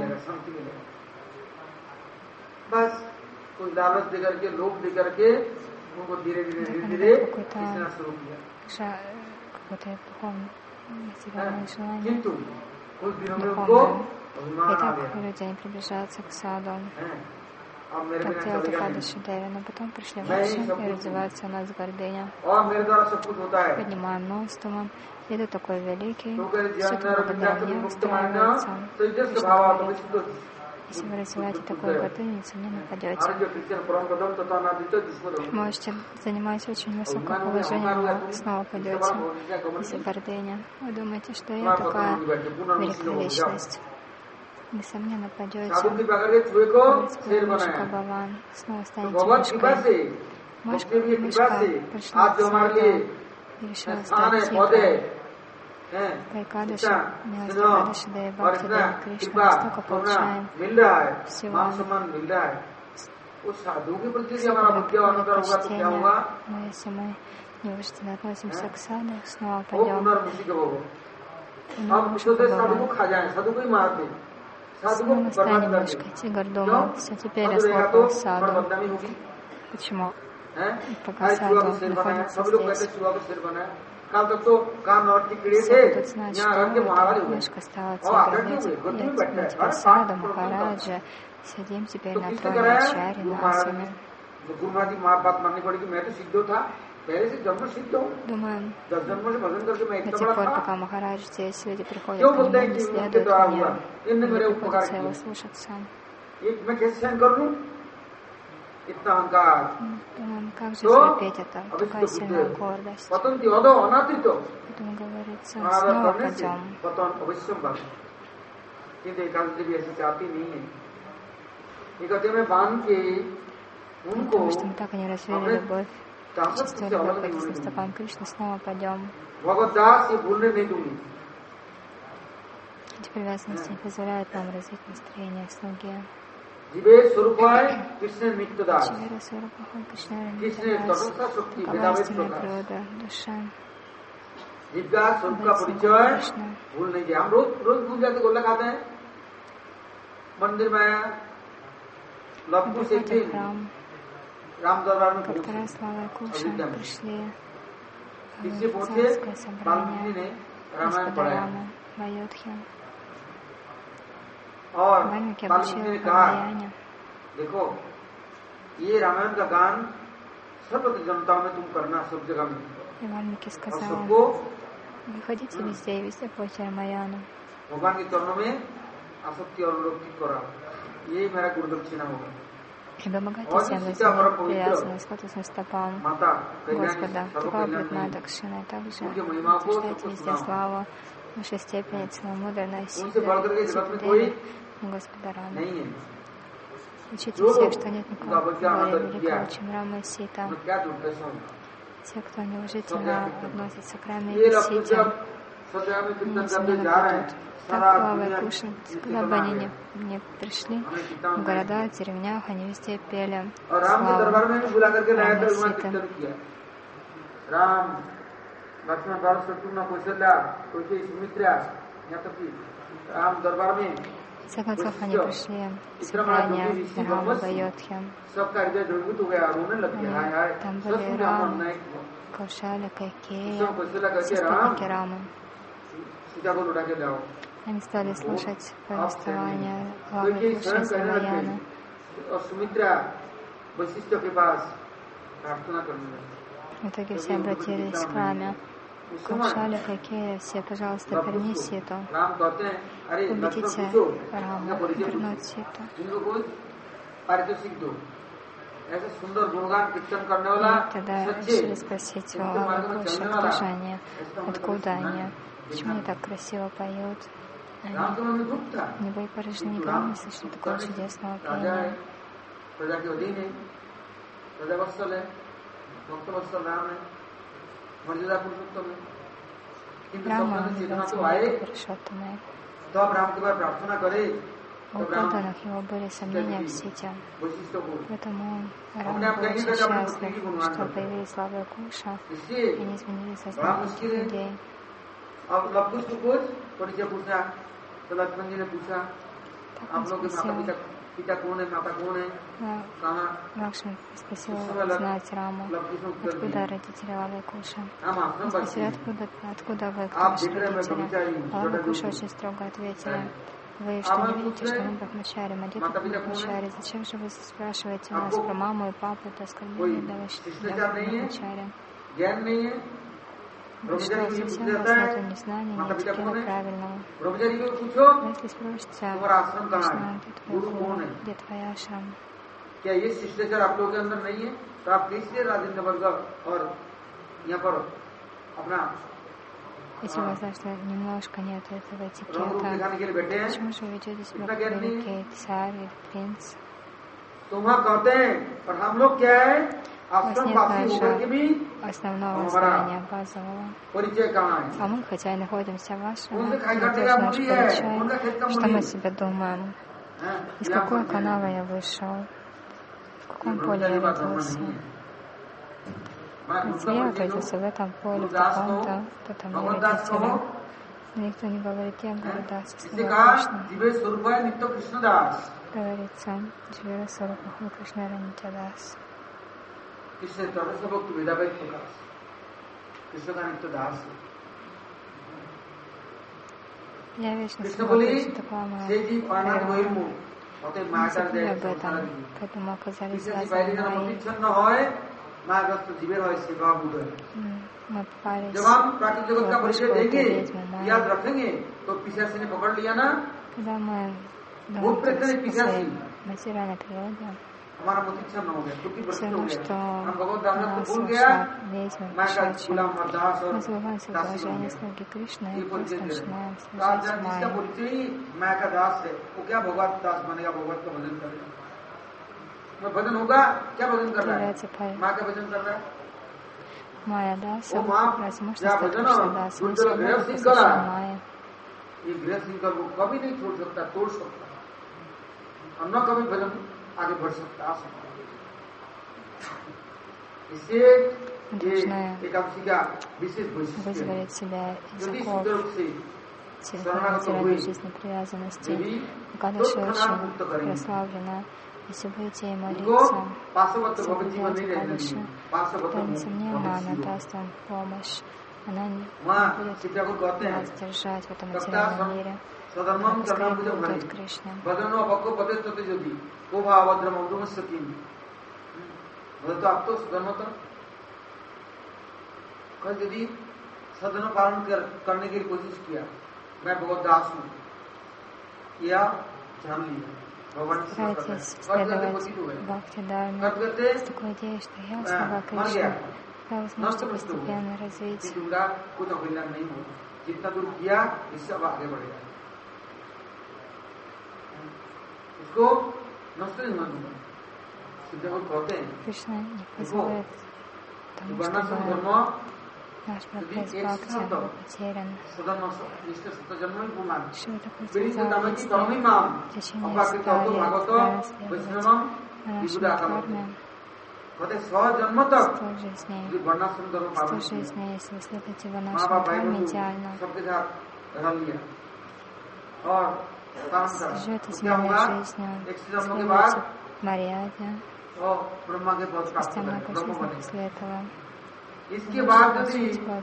Speaker 1: Какое-то духовное материальное желание. Духовное. И так люди не приближаются к саду. Так делает Экадаши Деви, но потом пришли вовсе и развивается у нас гордыня. Поднимаем нос, думаем, я тут такой великий, все это благодаря мне устраивается. Если вы развиваете такую гордыню, не нападете. Можете занимать очень высокое положение, но снова падете. Если гордыня, вы думаете, что я такая великая личность. Несомненно, падете. Мишка Баван. Снова станете мишкой. Мишка, мишка пришла к саду и решила стать тигром. По Экадаши, милость Экадаши, да и Бхакти, да и Кришна, столько получаем всего. Все приходит почтение, но если мы неуважительно относимся к саду, снова пойдем. Мишка Баван. Снова станем мишкой. Тигр думал, все, теперь я слопал саду. Почему? Пока саду находится здесь. Саду тут знает, что мишка стала тигром. И теперь саду, Махараджа, сидим теперь на троне Ачарьи, Насами. Думаем, до тех пор, пока Махарадж здесь, люди приходят к нему, не следуют мне, мне приходится его слушаться. Думаем, как же терпеть это, такая сильная гордость. Поэтому говорится, снова пойдем. Потому что мы так и не развили любовь. Чувствуя любовь к этим стопам Кришны, снова пойдем. Эти привязанности не позволяют нам развить настроение слуги. Чивера Сурупаха Кришна Рамитарас. Такова истинная природа души. Кришна. Храм. Как-то раз Лала и Куша пришли в царское собрание Господа Рамы в Айодхе. Вальмики обучил Рамаяне. И Вальмики сказал: выходите везде и везде пойте Рамаяну. И помогайте всем возьмем привязанность к лотосным стопам Господа. Такова будет моя дакшина. И также утверждайте везде славу высшей степени целомудренной Сиддеви Господа Рамы. Учите всех, что нет никого более великого, чем Рама и Сита. Те, кто неуважительно относится к Раме и Сите, несомненно будут такого кушать, куда бы они ни, ни пришли, в городах, в деревнях, они везде пели славу Рама и Ситы. В конце концов, они пришли в собрание Рама Байотхи. Там были Рам, Каушали, Кайкея, все спутники Рамы. Они стали слушать повествование главы Куши Рамаяны. В итоге все обратились к Раме. Каушали, Кайкея, все, пожалуйста, верни Ситу. Убедите Раму вернуть Ситу. И тогда решили спросить у главы Куши, кто же они, откуда они, почему они так красиво поют. Они не были поражены, никогда не слышали такого чудесного пения. Рама называется Пурушоттамой. У подданных его были сомнения в Сите. Поэтому Рама был очень счастлив, что появились славы Куша, и они изменили сознание людей. Так он спросил, Лакшми спросил знать Раму, откуда родители Лавы Куша. Он спросил, откуда, откуда вы, кто ваши родители? Лава Куша очень строго ответили: вы что, не видите, что мы брахмачари, мы дети брахмачари? Зачем же вы спрашиваете нас про маму и папу? Это оскорбление для брахмачари. Вы что, совсем у вас нет ни знания, ни этикета правильного? Но если спросите, Кришна, где твой гуру, где твоя ашрама? Если у вас даже немножко нет этого этикета, почему же вы ведете себя как великий царь или принц? У вас нет даже основного знания базового. А мы, хотя и находимся в вашем, это наш поручай, что мы себе думаем, из какой канавы я вышел, в каком поле я родился. Если я родился в этом поле, в таком-то, то там не родители. Никто не говорит, я говорю, да, со словом Кришна. Говорится, Дживира Сарупаху Кришна Ранитядас.
Speaker 2: Krishna Tadasa Bhakti Vedabhai Prakash. Krishna ka Nitya Das.
Speaker 1: Я вечно смотрю, что такое моя природа. Забыли об этом, поэтому оказались связаны моей. Мы попались в ловушку этой ведьмы Майи. Когда мы находимся в своей материальной природе, все равно, что нас ушла ведьма кошачья. Мы забываемся в положении слуги Кришны и просто начинаем служить Майе. Является Майя Даса, разве можно стать Кришна Дасом, если мы посвящаем Майе? Мы должны вызволить себя из оков материальной жизни привязанности. Акадаши очень прославлена. Если будете ей молиться, соблюдать Акадаши, то, несомненно, она даст вам помощь. она не будет нас держать в этом материальном мире. Она поскорее будет к Кришне.
Speaker 2: यदि सदन पालन करने की कोशिश किया मैं बहुत दास हूँ या जान लिया
Speaker 1: Старайтесь следовать бхакти дharме с такой идеей, что я слова Кришны. Тогда вы сможете постепенно развить. Кришна не позволяет тому, чтобы наш прогресс бхакти был потерян. Шива такой сказал, если в течение ста лет правильно следовать нашей дхарме, сто жизней, сто жизней, если вы следуете в нашем дхарме идеально, живете земной жизнью, следуете Марьяде, спустя много жизней после этого,
Speaker 2: इसके बाद यदि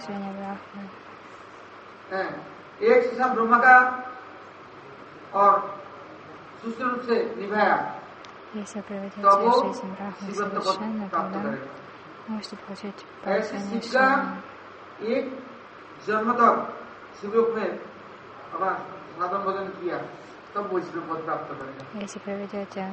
Speaker 2: एक शिशा ब्रह्मा का और सुष्ट रूप से निभाया तो वो शिवत्व प्राप्त करेगा। ऐसे शिव का एक जन्म तक शिवरूप में अपना साधन भजन किया तब वो वैष्णव पद प्राप्त करेगा।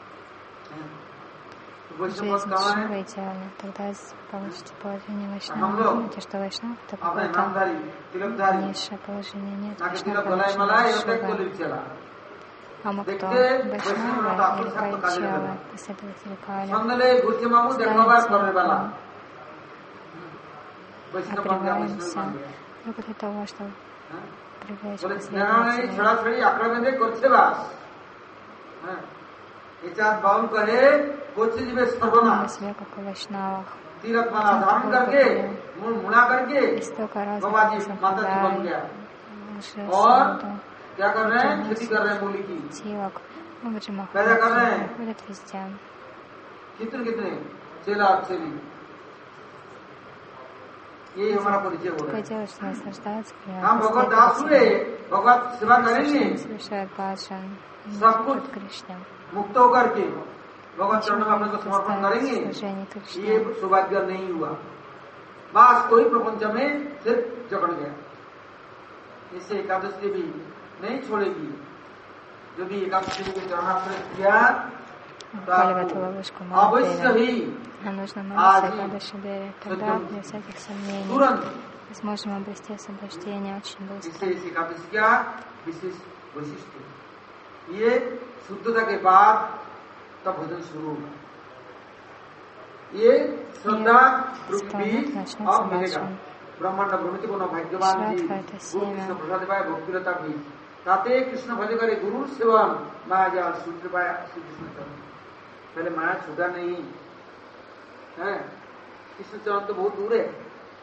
Speaker 1: жизнь Шива идеальна, тогда получите положение Вайшнава. Думаете, что Вайшнав это какое-то низшее положение? Нет, Вайшнав получил Шива. А мы кто? Вайшнава или Вайчала, последователи Кали. Отрываемся только для того, чтобы привлечь последователей. Мы себя как в Вайшнавах. Столько разных сампрадай, выше саду, тилок, Баджи Махарадж ходят везде. Такое дело, что наслаждаются, последователи, совершают баджан, идут к Кришне.
Speaker 2: मुक्त होकर के भगवत चरणों में अपने को समर्पण करेंगे ये सौभाग्य नहीं हुआ बस कोई प्रपंच में सिर्फ जकड़ गया। इससे एकादशी भी नहीं छोड़ेगी। जो भी एकादशी के चरणाश्रय किया अवश्य ही आज
Speaker 1: тогда без всяких сомнений мы сможем обрести освобождение очень быстро.
Speaker 2: एकादशी का विशेष वैशिष्ट्य ये शुद्धता के बाद तब भजन शुरू होगा। ये श्रद्धा भी अब मिलेगा। ब्रह्मांड भ्रमित को न भाग्यवान जी गुरु कृष्ण प्रसाद पाए भक्तिलता भी ताते कृष्ण भज करे गुरु सेवा माया जाल सूत्र पाया श्री कृष्ण चरण। पहले माया छूटा नहीं है, कृष्ण चरण तो बहुत दूर है।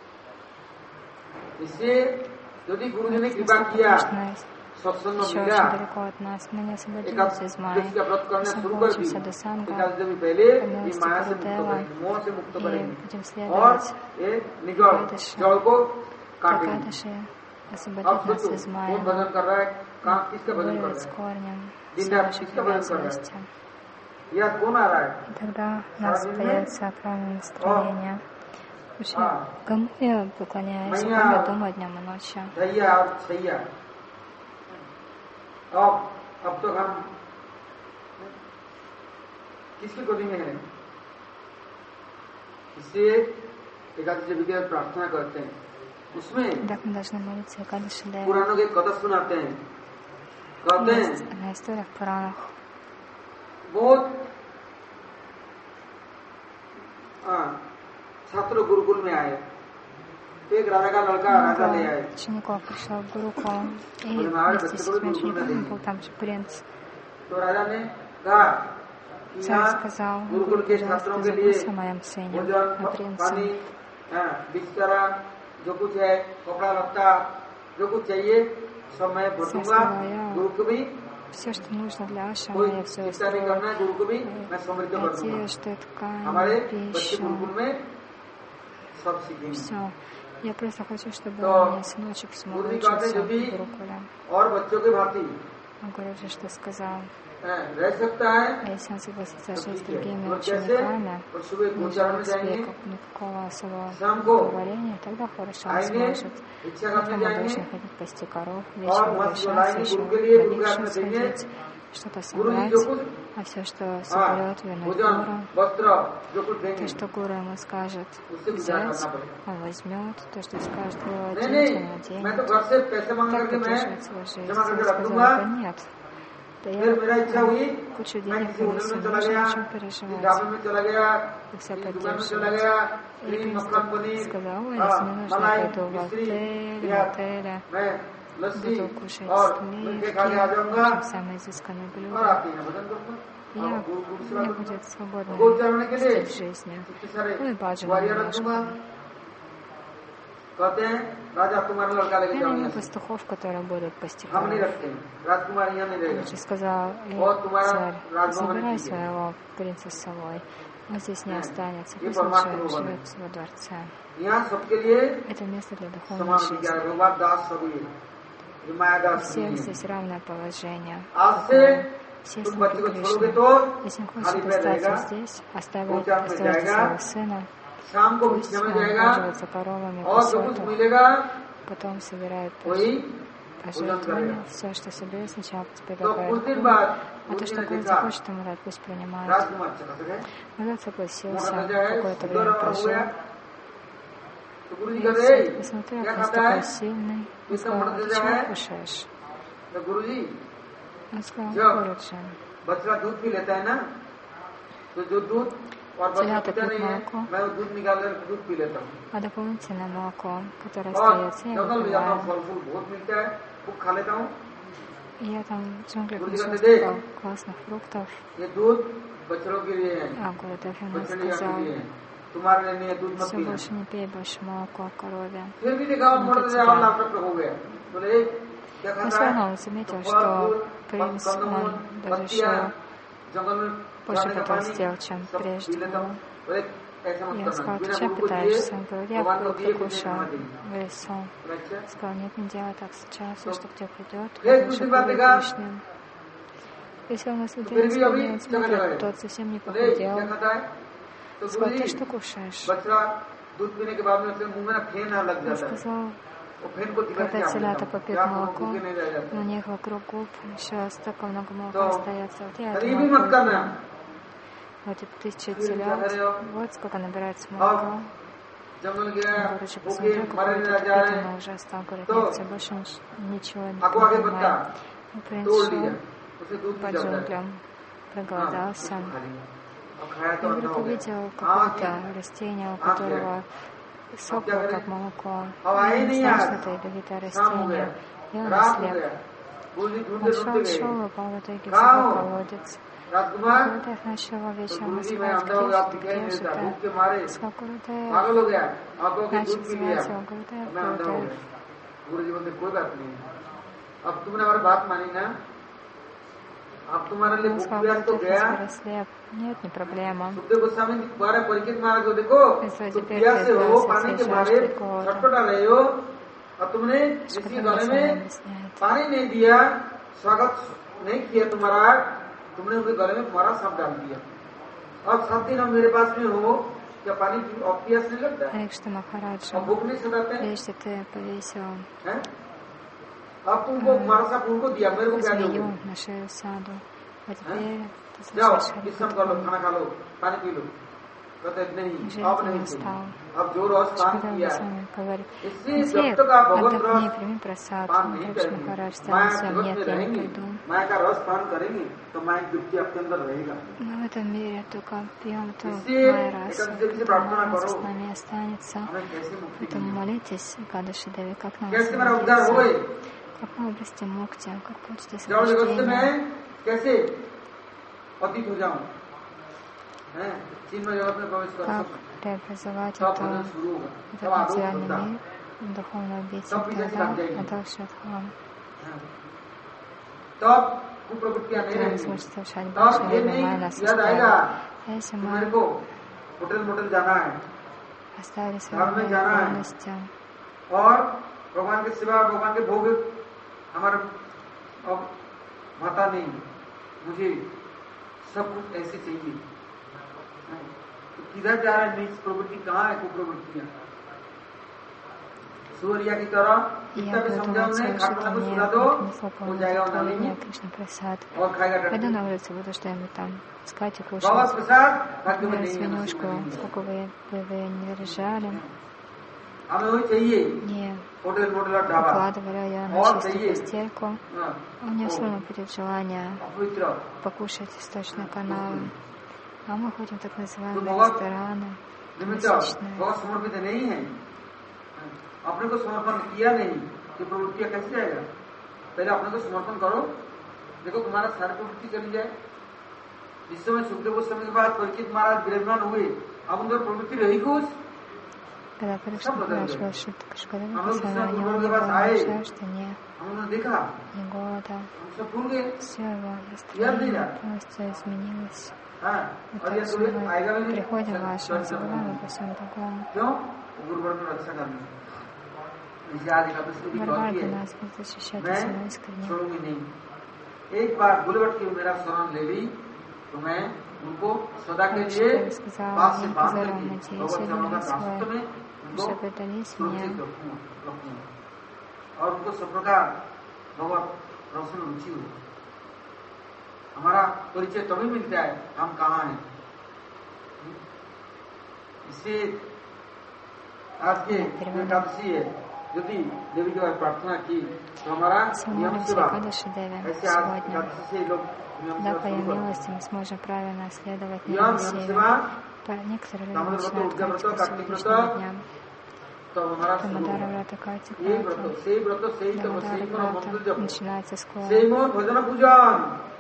Speaker 2: इससे यदि गुरु जी ने कृपा किया
Speaker 1: еще очень далеко от нас. Мы не освободились из Майи. Если мы получим садхусангу, по милости Гурудева, и будем следовать Пракадаши, освободить нас из Майи, вырвать с корнем все наши привязанности. И тогда у нас появится правильное настроение. Вообще, кому я поклоняюсь? Кому я думаю днем и ночью?
Speaker 2: अब अब तो हम किसकी गोदी में है? इसलिए एकादशी विद्या प्रार्थना करते हैं उसमें पुराणों के कथा सुनाते हैं कहते हैं बहुत छात्र गुरुकुल में आए। एक राजा का लड़का राजा ले आए।
Speaker 1: Учеников пришел в Гурукул, и вместе с этими учениками был там же принц.
Speaker 2: तो राजा ने कहा
Speaker 1: Царь сказал, пожалуйста, заботься о моем сыне, о принце.
Speaker 2: बिस्तर जो कुछ है कपड़ा लत्ता जो कुछ चाहिए सब मैं भरूंगा गुरु को भी
Speaker 1: все, что нужно для ашрама, я все устрою. Одежду, ткань, пищу. Все. Я просто хочу, чтобы у меня сыночек смог учиться в Гурукуле. А Гуруджи что сказал? А если он согласится жить с другими учениками, не желает себе никакого особого говорения, тогда хорошо он сможет. Утром он должен ходить пасти коров, вечером возвращаться, еще на Викшу сходить, что-то собрать, а все, что соберет, вернуть Гуру. То, что Гуру ему скажет взять, он возьмет, то, что скажет Гуру одеть, он оденет. Так поддерживает свою жизнь. Он сказал, да нет. Да я кучу денег принесу, не нужно о чем переживать. И все поддерживать. И принц сказал, ой, если не нужно, я пойду в отель, в отеле, буду кушать сливки, самые изысканные блюда. И я, у меня будет свободный стиль жизни. Ну и баджана немножко. Я имею пастухов, которые будут пасти коров. Гуруджи сказал, царь, забирай своего принца с собой. Он здесь не останется, пусть лучше живет во дворце. Это место для духовной жизни. У всех здесь равное положение. Все слуги Кришны. Если он хочет остаться здесь, оставить, оставить своего сына, пусть он ухаживается коровами, пасет их, потом собирает пожертвования. Все, что соберет, сначала предлагает Гуру. А то, что Гуру захочет ему дать, пусть принимает. Мурат согласился, какое-то время прожил. И посмотрел, как он такой сильный, и сказал, ты чего кушаешь? Он сказал, Гуруджи, телята пьют молоко, а дополнительное молоко, которое остается, я выпиваю. И я там в джунглях нашел столько классных фруктов. А Гурудев ему сказал, все, больше не пей больше молоко корове. Но все равно он заметил, что принц, он даже еще больше потолстел, чем прежде был. И он сказал, ты чем питаешься? Он говорит, я фрукты кушал в лесу. Он сказал, нет, не делай так сейчас, все, что к тебе придет, лучше кури Кришне. Если он смотрел, он смотрит, тот совсем не похудел. Он сказал, ты что кушаешь? Он сказал, когда телята попьют молоко, у них вокруг губ еще столько много молока остается. Вот я это молоко. Вот эти тысячи телят, вот сколько набирается молока. Гуруджи посмотрел, какой-то впитанный уже стал. Говорит, нет, я больше ничего не понимаю. И принц шел по джунглям, проголодался. И вдруг увидел какое-то растение, у которого сок был как молоко. И он знал, что это ядовитое растение. И он ослеп. Он шел, шел, и упал в итоге в сухой колодец. Гурудев начал вечером звать, где же ты, где же ты? Сказал, Гурудев. Начал звать его, Гурудев, Гурудев. Он сказал, Гурудев, я слеп. Нет, не проблема. Если теперь ты отдался всей жажде голода, что ты мне объясняет?
Speaker 2: तुमने उनके गले में तुम्हारा सांप डाल दिया और सात दिन हम मेरे पास में हो क्या पानी और प्यास नहीं लगता है और भूख नहीं सताते हैं अब तुमको तुम्हारा सांप उनको दिया मेरे को क्या दोगे जाओ विश्राम कर लो खाना खा लो पानी पी लो कहते नहीं अब नहीं अब जो रोज स्नान किया इससे जब तक आप भगवत रस पान नहीं करेंगे माया के रस में रहेंगे माया का रस पान करेंगे तो माया की युक्ति आपके अंदर रहेगा इससे प्रार्थना करो
Speaker 1: поэтому молитесь, Экадаши Деви, как нам
Speaker 2: कैसे मेरा उद्धार हो गए
Speaker 1: как мы обрести мукти, как получить освобождение.
Speaker 2: कैसे अतीत हो जाऊं हैं चिन्मय जगत में प्रवेश कर
Speaker 1: как преобразовать это, этот материальный мир в духовную обитель, тогда дальше храм. Тогда сможет совершать больше время майна состояния. А если мы оставили свои обязанности,
Speaker 2: और भगवान के सिवा भगवान के भोग हमारा अब माता नहीं, मुझे सब कुछ ऐसे चाहिए। तो किधर जा रहा है नीच प्रवृत्ति, कहाँ है कुप्रवृत्तियां? सूर्या की तरह कितना भी समझाओ नहीं, खाटना को सुला दो, हो जाएगा नाली में और खाएगा डर।
Speaker 1: Пойду на улицу, буду что-нибудь там искать и кушать.
Speaker 2: बाबा प्रसाद भाग्य में
Speaker 1: Например,
Speaker 2: नहीं है,
Speaker 1: свинюшку, сколько бы вы, вы не держали,
Speaker 2: हमें वही चाहिए,
Speaker 1: не
Speaker 2: होटल मोटल और ढाबा
Speaker 1: укладывали ее на
Speaker 2: और
Speaker 1: чистую
Speaker 2: चाहिए।
Speaker 1: постельку,
Speaker 2: हाँ,
Speaker 1: у нее все равно будет желание
Speaker 2: अपवित्र
Speaker 1: покушать источные каналы. А мы ходим в так называемые
Speaker 2: तो बहुत
Speaker 1: рестораны,
Speaker 2: निमित्त
Speaker 1: месячные.
Speaker 2: बहुत समर्पित नहीं है, अपने को समर्पण किया नहीं, ये प्रवृत्तियां कैसे जाएगा? पहले अपने को समर्पण करो, देखो तुम्हारा सारी प्रवृत्ति चली जाए। जिस समय सुखदेव गोस्वामी के बाद परिचित महाराज विराजमान हुए, अब उनकी प्रवृत्ति रही कुछ
Speaker 1: Когда Парикшит спрашивал Шитка Шкадана,
Speaker 2: हम लोग
Speaker 1: писала,
Speaker 2: दूसरा
Speaker 1: у него
Speaker 2: गुरुवर
Speaker 1: не
Speaker 2: के पास
Speaker 1: было
Speaker 2: आए,
Speaker 1: душа, что не,
Speaker 2: हमने देखा,
Speaker 1: не голода.
Speaker 2: हम सब भूल गए,
Speaker 1: Все его
Speaker 2: याद नहीं
Speaker 1: настроение
Speaker 2: रहा।
Speaker 1: полностью изменилось.
Speaker 2: हाँ,
Speaker 1: Вот
Speaker 2: और ये
Speaker 1: так
Speaker 2: तो
Speaker 1: же
Speaker 2: आएगा भी
Speaker 1: мы
Speaker 2: नहीं,
Speaker 1: приходим в вашу,
Speaker 2: सब- सब-
Speaker 1: забываем обо всем другом.
Speaker 2: क्यों? गुरुवर को रक्षा करनी। इसे आज एकादशी की
Speaker 1: Варвара
Speaker 2: गलती
Speaker 1: для
Speaker 2: है,
Speaker 1: нас будет защищать
Speaker 2: मैं
Speaker 1: себя искренне.
Speaker 2: छोड़ूंगी नहीं। एक बार बुलवट की मेरा शरण ले ली तो मैं उनको सदा के लिए
Speaker 1: Парикшит сказал,
Speaker 2: पास से
Speaker 1: я
Speaker 2: बांध
Speaker 1: Казару
Speaker 2: करके
Speaker 1: надеюсь,
Speaker 2: भगवत चरणों का
Speaker 1: свой,
Speaker 2: दासत्व में उनको
Speaker 1: что предались
Speaker 2: सुरक्षित
Speaker 1: меня.
Speaker 2: रखूंगा रखूंगा और उनको सब प्रकार भगवत रोशन रुचि हो। हमारा परिचय तभी मिलता है हम कहाँ हैं। इसलिए आज के एकादशी है, यदि देवी के पास प्रार्थना की तो हमारा नियम
Speaker 1: Молимся
Speaker 2: सेवा
Speaker 1: Экадаши Деве
Speaker 2: ऐसे आज
Speaker 1: сегодня.
Speaker 2: एकादशी से लोग नियम
Speaker 1: Да,
Speaker 2: सेवा
Speaker 1: по ее
Speaker 2: शुरू करते हैं।
Speaker 1: милости мы сможем правильно следовать
Speaker 2: नियम
Speaker 1: Нирване
Speaker 2: नियम
Speaker 1: Севе.
Speaker 2: सेवा
Speaker 1: Некоторые люди
Speaker 2: Дамодар
Speaker 1: начинают
Speaker 2: व्रत, उद्या
Speaker 1: Картику
Speaker 2: व्रत, कार्तिक
Speaker 1: сегодняшнего
Speaker 2: व्रत,
Speaker 1: дня.
Speaker 2: तो हमारा शुरू
Speaker 1: Дамодара
Speaker 2: होगा।
Speaker 1: Врата Картика.
Speaker 2: ये व्रत सही व्रत सही तप
Speaker 1: Дамодара
Speaker 2: सही करो मंत्र
Speaker 1: Врата
Speaker 2: जप
Speaker 1: начинается скоро.
Speaker 2: सही मोह भजन पूजन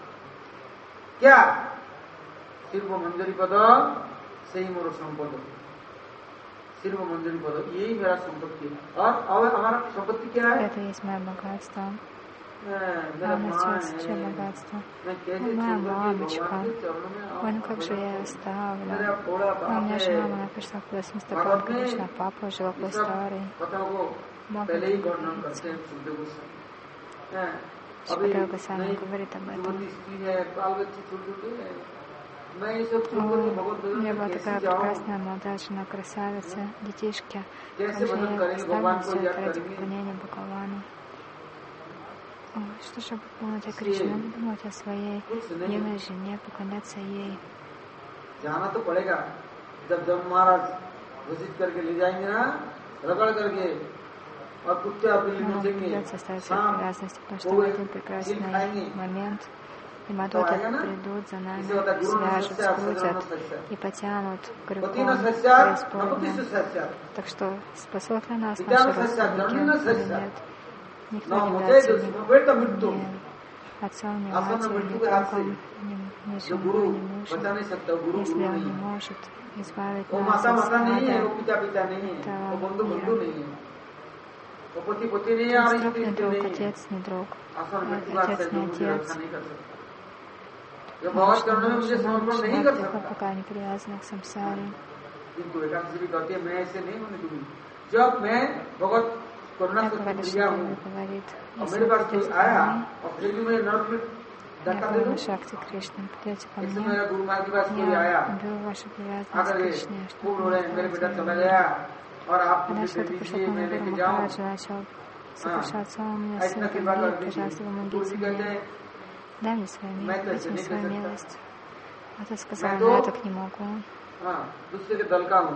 Speaker 2: क्या सिर्फ मंजरी पद सही मोर संपद सिर्फ मंजरी पद यही मेरा संपत्ति है। और अब हमारा संपत्ति क्या है?
Speaker 1: Это есть мое богатство.
Speaker 2: मेरा
Speaker 1: А у нас
Speaker 2: माँ
Speaker 1: есть все
Speaker 2: है,
Speaker 1: богатство.
Speaker 2: मैं कैसे
Speaker 1: Ну, моя
Speaker 2: छोड़ के
Speaker 1: мамочка.
Speaker 2: भगवान के चरणों में
Speaker 1: Ой, ну как же я ее
Speaker 2: मेरा
Speaker 1: оставлю?
Speaker 2: थोड़ा
Speaker 1: А у меня
Speaker 2: बाप
Speaker 1: же
Speaker 2: है।
Speaker 1: мама, она пришла куда с Мистаком,
Speaker 2: भगवत में
Speaker 1: конечно, папа уже такой старый.
Speaker 2: कथाओं को
Speaker 1: Мог
Speaker 2: पहले ही
Speaker 1: бы
Speaker 2: वर्णन
Speaker 1: говорить.
Speaker 2: करते हैं सुखदेव गोस्वामी। हैं, अभी
Speaker 1: Шрипатава Госвами
Speaker 2: नई
Speaker 1: говорит об этом.
Speaker 2: युवती स्त्री है, बाल बच्चे छोटे छोटे हैं। मैं ये सब सुन करके भगवत
Speaker 1: У
Speaker 2: भजन
Speaker 1: меня
Speaker 2: में
Speaker 1: была
Speaker 2: कैसे
Speaker 1: такая
Speaker 2: जाऊं?
Speaker 1: прекрасная молодая жена, красавица, детишки. Как
Speaker 2: कैसे
Speaker 1: же
Speaker 2: भजन
Speaker 1: я
Speaker 2: करेंगे भगवान
Speaker 1: оставлю
Speaker 2: को
Speaker 1: все
Speaker 2: याद
Speaker 1: это ради
Speaker 2: करेंगे?
Speaker 1: поклонения Бхагавану? Ой, что же думать о
Speaker 2: इसलिए
Speaker 1: Кришне? Надо думать о своей
Speaker 2: कुछ नहीं,
Speaker 1: юной жене, поклоняться ей.
Speaker 2: जाना तो पड़ेगा। जब जब महाराज घोषित करके ले जाएंगे ना, रगड़ करके और कुत्ते अपनी
Speaker 1: Нам
Speaker 2: नोचेंगे,
Speaker 1: придется оставить свои
Speaker 2: सांप
Speaker 1: привязанности, потому что
Speaker 2: वो
Speaker 1: в один
Speaker 2: सील
Speaker 1: прекрасный
Speaker 2: खाएंगे।
Speaker 1: момент и
Speaker 2: तो
Speaker 1: Мадоты
Speaker 2: आएगा ना,
Speaker 1: придут за нами,
Speaker 2: इसे होता है गुरु न
Speaker 1: свяжут,
Speaker 2: सच्चा, सजन न
Speaker 1: скрутят
Speaker 2: सच्चा।
Speaker 1: и потянут
Speaker 2: पति
Speaker 1: крюком
Speaker 2: न सच्चा, न
Speaker 1: преисподнюю.
Speaker 2: पति से सच्चा।
Speaker 1: Так что спасут ли нас
Speaker 2: पिता न
Speaker 1: наши
Speaker 2: सच्चा,
Speaker 1: родственники
Speaker 2: जननी न
Speaker 1: или
Speaker 2: सच्चा।
Speaker 1: нет? Никто
Speaker 2: न
Speaker 1: не
Speaker 2: मुझे
Speaker 1: является
Speaker 2: जो
Speaker 1: ни,
Speaker 2: सुबह मृत्यु
Speaker 1: ни отцом, ни
Speaker 2: आसन
Speaker 1: матерью,
Speaker 2: मृत्यु
Speaker 1: ни
Speaker 2: के हाथ से
Speaker 1: другом, ни, ни
Speaker 2: जो गुरु
Speaker 1: женой, ни
Speaker 2: बचा
Speaker 1: мужем.
Speaker 2: नहीं सकता, वो गुरु
Speaker 1: Если
Speaker 2: गुरु
Speaker 1: он
Speaker 2: नहीं
Speaker 1: не
Speaker 2: है।
Speaker 1: может избавить
Speaker 2: वो
Speaker 1: нас
Speaker 2: माता
Speaker 1: от
Speaker 2: माता नहीं है, वो
Speaker 1: ада
Speaker 2: पिता पिता नहीं है, वो बंधु
Speaker 1: этого
Speaker 2: बंधु
Speaker 1: мира,
Speaker 2: नहीं है, वो पति पति नहीं है और
Speaker 1: Друг
Speaker 2: स्त्री
Speaker 1: не
Speaker 2: स्त्री
Speaker 1: друг,
Speaker 2: नहीं है।
Speaker 1: отец не друг,
Speaker 2: आसन मृत्यु का
Speaker 1: отец
Speaker 2: से
Speaker 1: не
Speaker 2: मुझे
Speaker 1: отец.
Speaker 2: रक्षा नहीं कर सकता। जब भगवत चरणों में मुझे समर्पण नहीं कर सकता,
Speaker 1: пока не привязаны к самсаре.
Speaker 2: किंतु एकादशी भी कहती है मैं ऐसे नहीं होने दूंगी। जब मैं भगवत करुणा से
Speaker 1: Когда
Speaker 2: प्रिया हूँ
Speaker 1: Шри говорит,
Speaker 2: और
Speaker 1: если
Speaker 2: मेरे
Speaker 1: вы
Speaker 2: पास कोई
Speaker 1: придете
Speaker 2: आया
Speaker 1: ко мне,
Speaker 2: और फिर भी मैं नरक में
Speaker 1: я
Speaker 2: धक्का दे दूँ,
Speaker 1: помню Шакти Кришны, придете ко
Speaker 2: जैसे
Speaker 1: мне,
Speaker 2: मेरा गुरु महाराज के पास कोई आया,
Speaker 1: я уберу вашу привязанность
Speaker 2: आकर
Speaker 1: к
Speaker 2: के
Speaker 1: Кришне,
Speaker 2: खूब
Speaker 1: чтобы
Speaker 2: रो रहे
Speaker 1: не
Speaker 2: हैं, मेरे बेटा
Speaker 1: оставаться
Speaker 2: चला
Speaker 1: в
Speaker 2: गया
Speaker 1: мире.
Speaker 2: और आप
Speaker 1: Когда
Speaker 2: मुझे दे
Speaker 1: что-то пришло
Speaker 2: दीजिए,
Speaker 1: к
Speaker 2: मैं
Speaker 1: моему
Speaker 2: लेके
Speaker 1: Гуру
Speaker 2: जाऊँ।
Speaker 1: Махараджа, начал сокрушаться, у меня
Speaker 2: ऐसा
Speaker 1: сын
Speaker 2: कृपा कर
Speaker 1: погиб,
Speaker 2: दीजिए।
Speaker 1: пожалуйста,
Speaker 2: गुरु
Speaker 1: помогите
Speaker 2: जी कहते
Speaker 1: мне,
Speaker 2: हैं
Speaker 1: дай мне свою
Speaker 2: मैं
Speaker 1: милость,
Speaker 2: तो
Speaker 1: дайте
Speaker 2: ऐसे
Speaker 1: мне
Speaker 2: नहीं
Speaker 1: свою
Speaker 2: कर सकता।
Speaker 1: милость. А тот сказал,
Speaker 2: मैं
Speaker 1: я
Speaker 2: तो
Speaker 1: так не могу.
Speaker 2: हाँ दूसरे के दल का हूँ,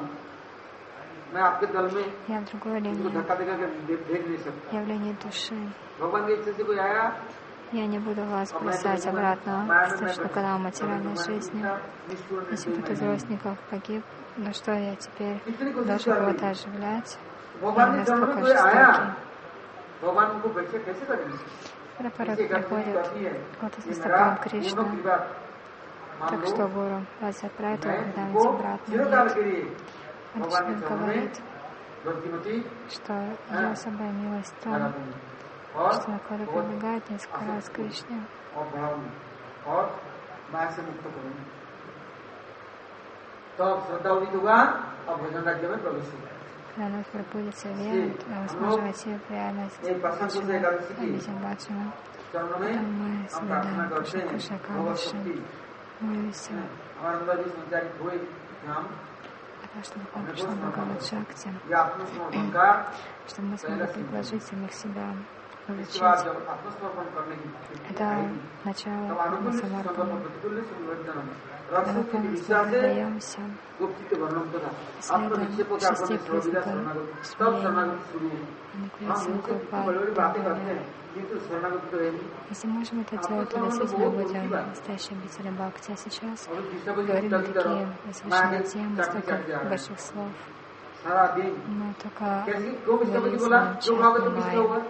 Speaker 2: मैं आपके दल में
Speaker 1: Я в другой
Speaker 2: किसी को
Speaker 1: линии,
Speaker 2: धक्का देकर के दे- भेज नहीं सकता।
Speaker 1: я в линии души.
Speaker 2: भगवान की इच्छा से कोई आया
Speaker 1: Я не буду вас
Speaker 2: और मैं
Speaker 1: бросать
Speaker 2: तो
Speaker 1: обратно
Speaker 2: मैं-
Speaker 1: к
Speaker 2: मैं-
Speaker 1: источнику
Speaker 2: मैं-
Speaker 1: канала
Speaker 2: मैं-
Speaker 1: материальной
Speaker 2: मैं-
Speaker 1: жизни.
Speaker 2: निष्ठुर
Speaker 1: Если
Speaker 2: निर्दयी
Speaker 1: кто из
Speaker 2: मैं नहीं।
Speaker 1: родственников погиб, ну что я теперь
Speaker 2: कितनी कोशिश
Speaker 1: должен
Speaker 2: कर
Speaker 1: кого-то
Speaker 2: ली,
Speaker 1: оживлять?
Speaker 2: भगवान
Speaker 1: Я
Speaker 2: के चरणों में
Speaker 1: настолько
Speaker 2: कोई आया,
Speaker 1: жестокий.
Speaker 2: भगवान उनको बैठे कैसे करेंगे?
Speaker 1: Когда порой
Speaker 2: जैसे एकादशी
Speaker 1: приходит
Speaker 2: कहती है,
Speaker 1: кто-то с
Speaker 2: ये मेरा
Speaker 1: Мистаком
Speaker 2: पूर्ण
Speaker 1: Кришна,
Speaker 2: कृपा मान
Speaker 1: так
Speaker 2: लो,
Speaker 1: что Гуру, вас отправит
Speaker 2: मैं
Speaker 1: когда-нибудь
Speaker 2: उनको
Speaker 1: обратно?
Speaker 2: चिरकाल
Speaker 1: Нет.
Speaker 2: के लिए भगवान के
Speaker 1: Кришна
Speaker 2: चरणों में
Speaker 1: говорит,
Speaker 2: भक्तिमती
Speaker 1: что я особая милость
Speaker 2: लगा
Speaker 1: том,
Speaker 2: दूंगी और
Speaker 1: что когда
Speaker 2: बहुत
Speaker 1: прибегает несколько раз к Кришне,
Speaker 2: और बढ़ाऊंगी और माया से मुक्त करूंगी। तो अब श्रद्धा उदित होगा और भजन राज्य में प्रवेश होगा।
Speaker 1: когда нас пробудится вера, мы сможем войти в реальность обитель Баджана. Потом мы соблюдаем Кришна Кришна Кадыши, молимся о том, чтобы Кришна Бхагават Шакти, чтобы мы смогли предложить самих себя, получить. Это начало самарпана. Когда мы полностью отдаемся, следуем шести признакам смирения, если можем это делать, то действительно будем настоящей обители Бхакти. А сейчас говорим на такие возвышенные темы, столько больших слов. Но только молитвенным тщательным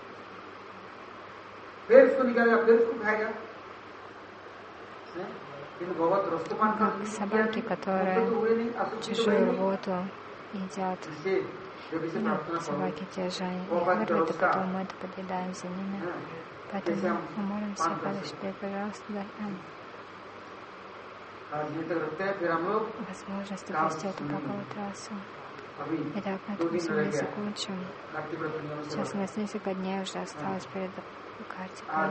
Speaker 1: как собаки, которые чужую работу едят. Нет, собаки те же, они вырвут, и потом мы это подъедаем за ними. Поэтому мы молимся, Падаши, пожалуйста, дай нам возможность допустить эту боковую трассу. Итак, на этом мы закончим. Сейчас у нас несколько дней уже осталось перед Картикой.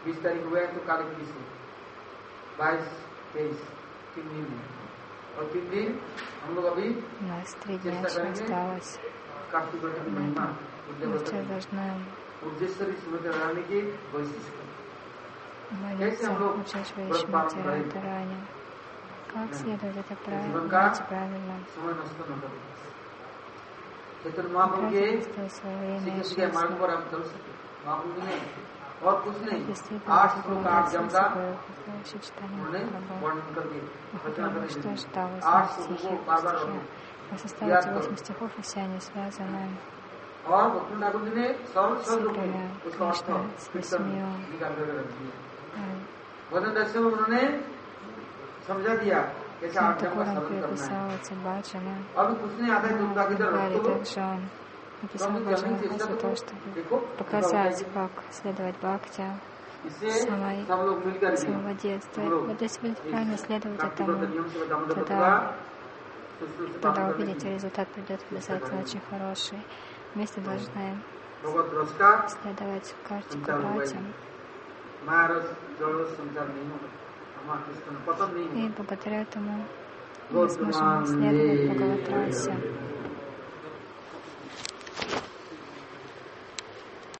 Speaker 1: У нас три дня еще осталось. Мы сейчас должны молиться Уджешвари Шримати Радхарани. Как следует это правильно? Делайте правильно. Тратите свое время и жизнь.
Speaker 2: और कुछ नहीं आठ श्लोक आठ जम का उन्होंने वर्णन करके आठ श्लोकों को बार बार
Speaker 1: Вы составите восемь стихов, и все они связаны
Speaker 2: और भगवान ठाकुर जी ने सर्व सर्व उसका अर्थ निकाल कर रख दिया वजन दर्शन में उन्होंने समझा दिया कैसे आठ जम का सर्वन करना है अभी कुछ नहीं आता है दुर्गा की तरफ
Speaker 1: написал Баджан для того, чтобы показать, как следовать бхакти с самого детства. Вот если будете правильно следовать этому, тогда, тогда увидите, результат придет обязательно очень хороший. Вместе должны следовать Картику братьям. И благодаря этому мы сможем следовать Бхагаватрасе.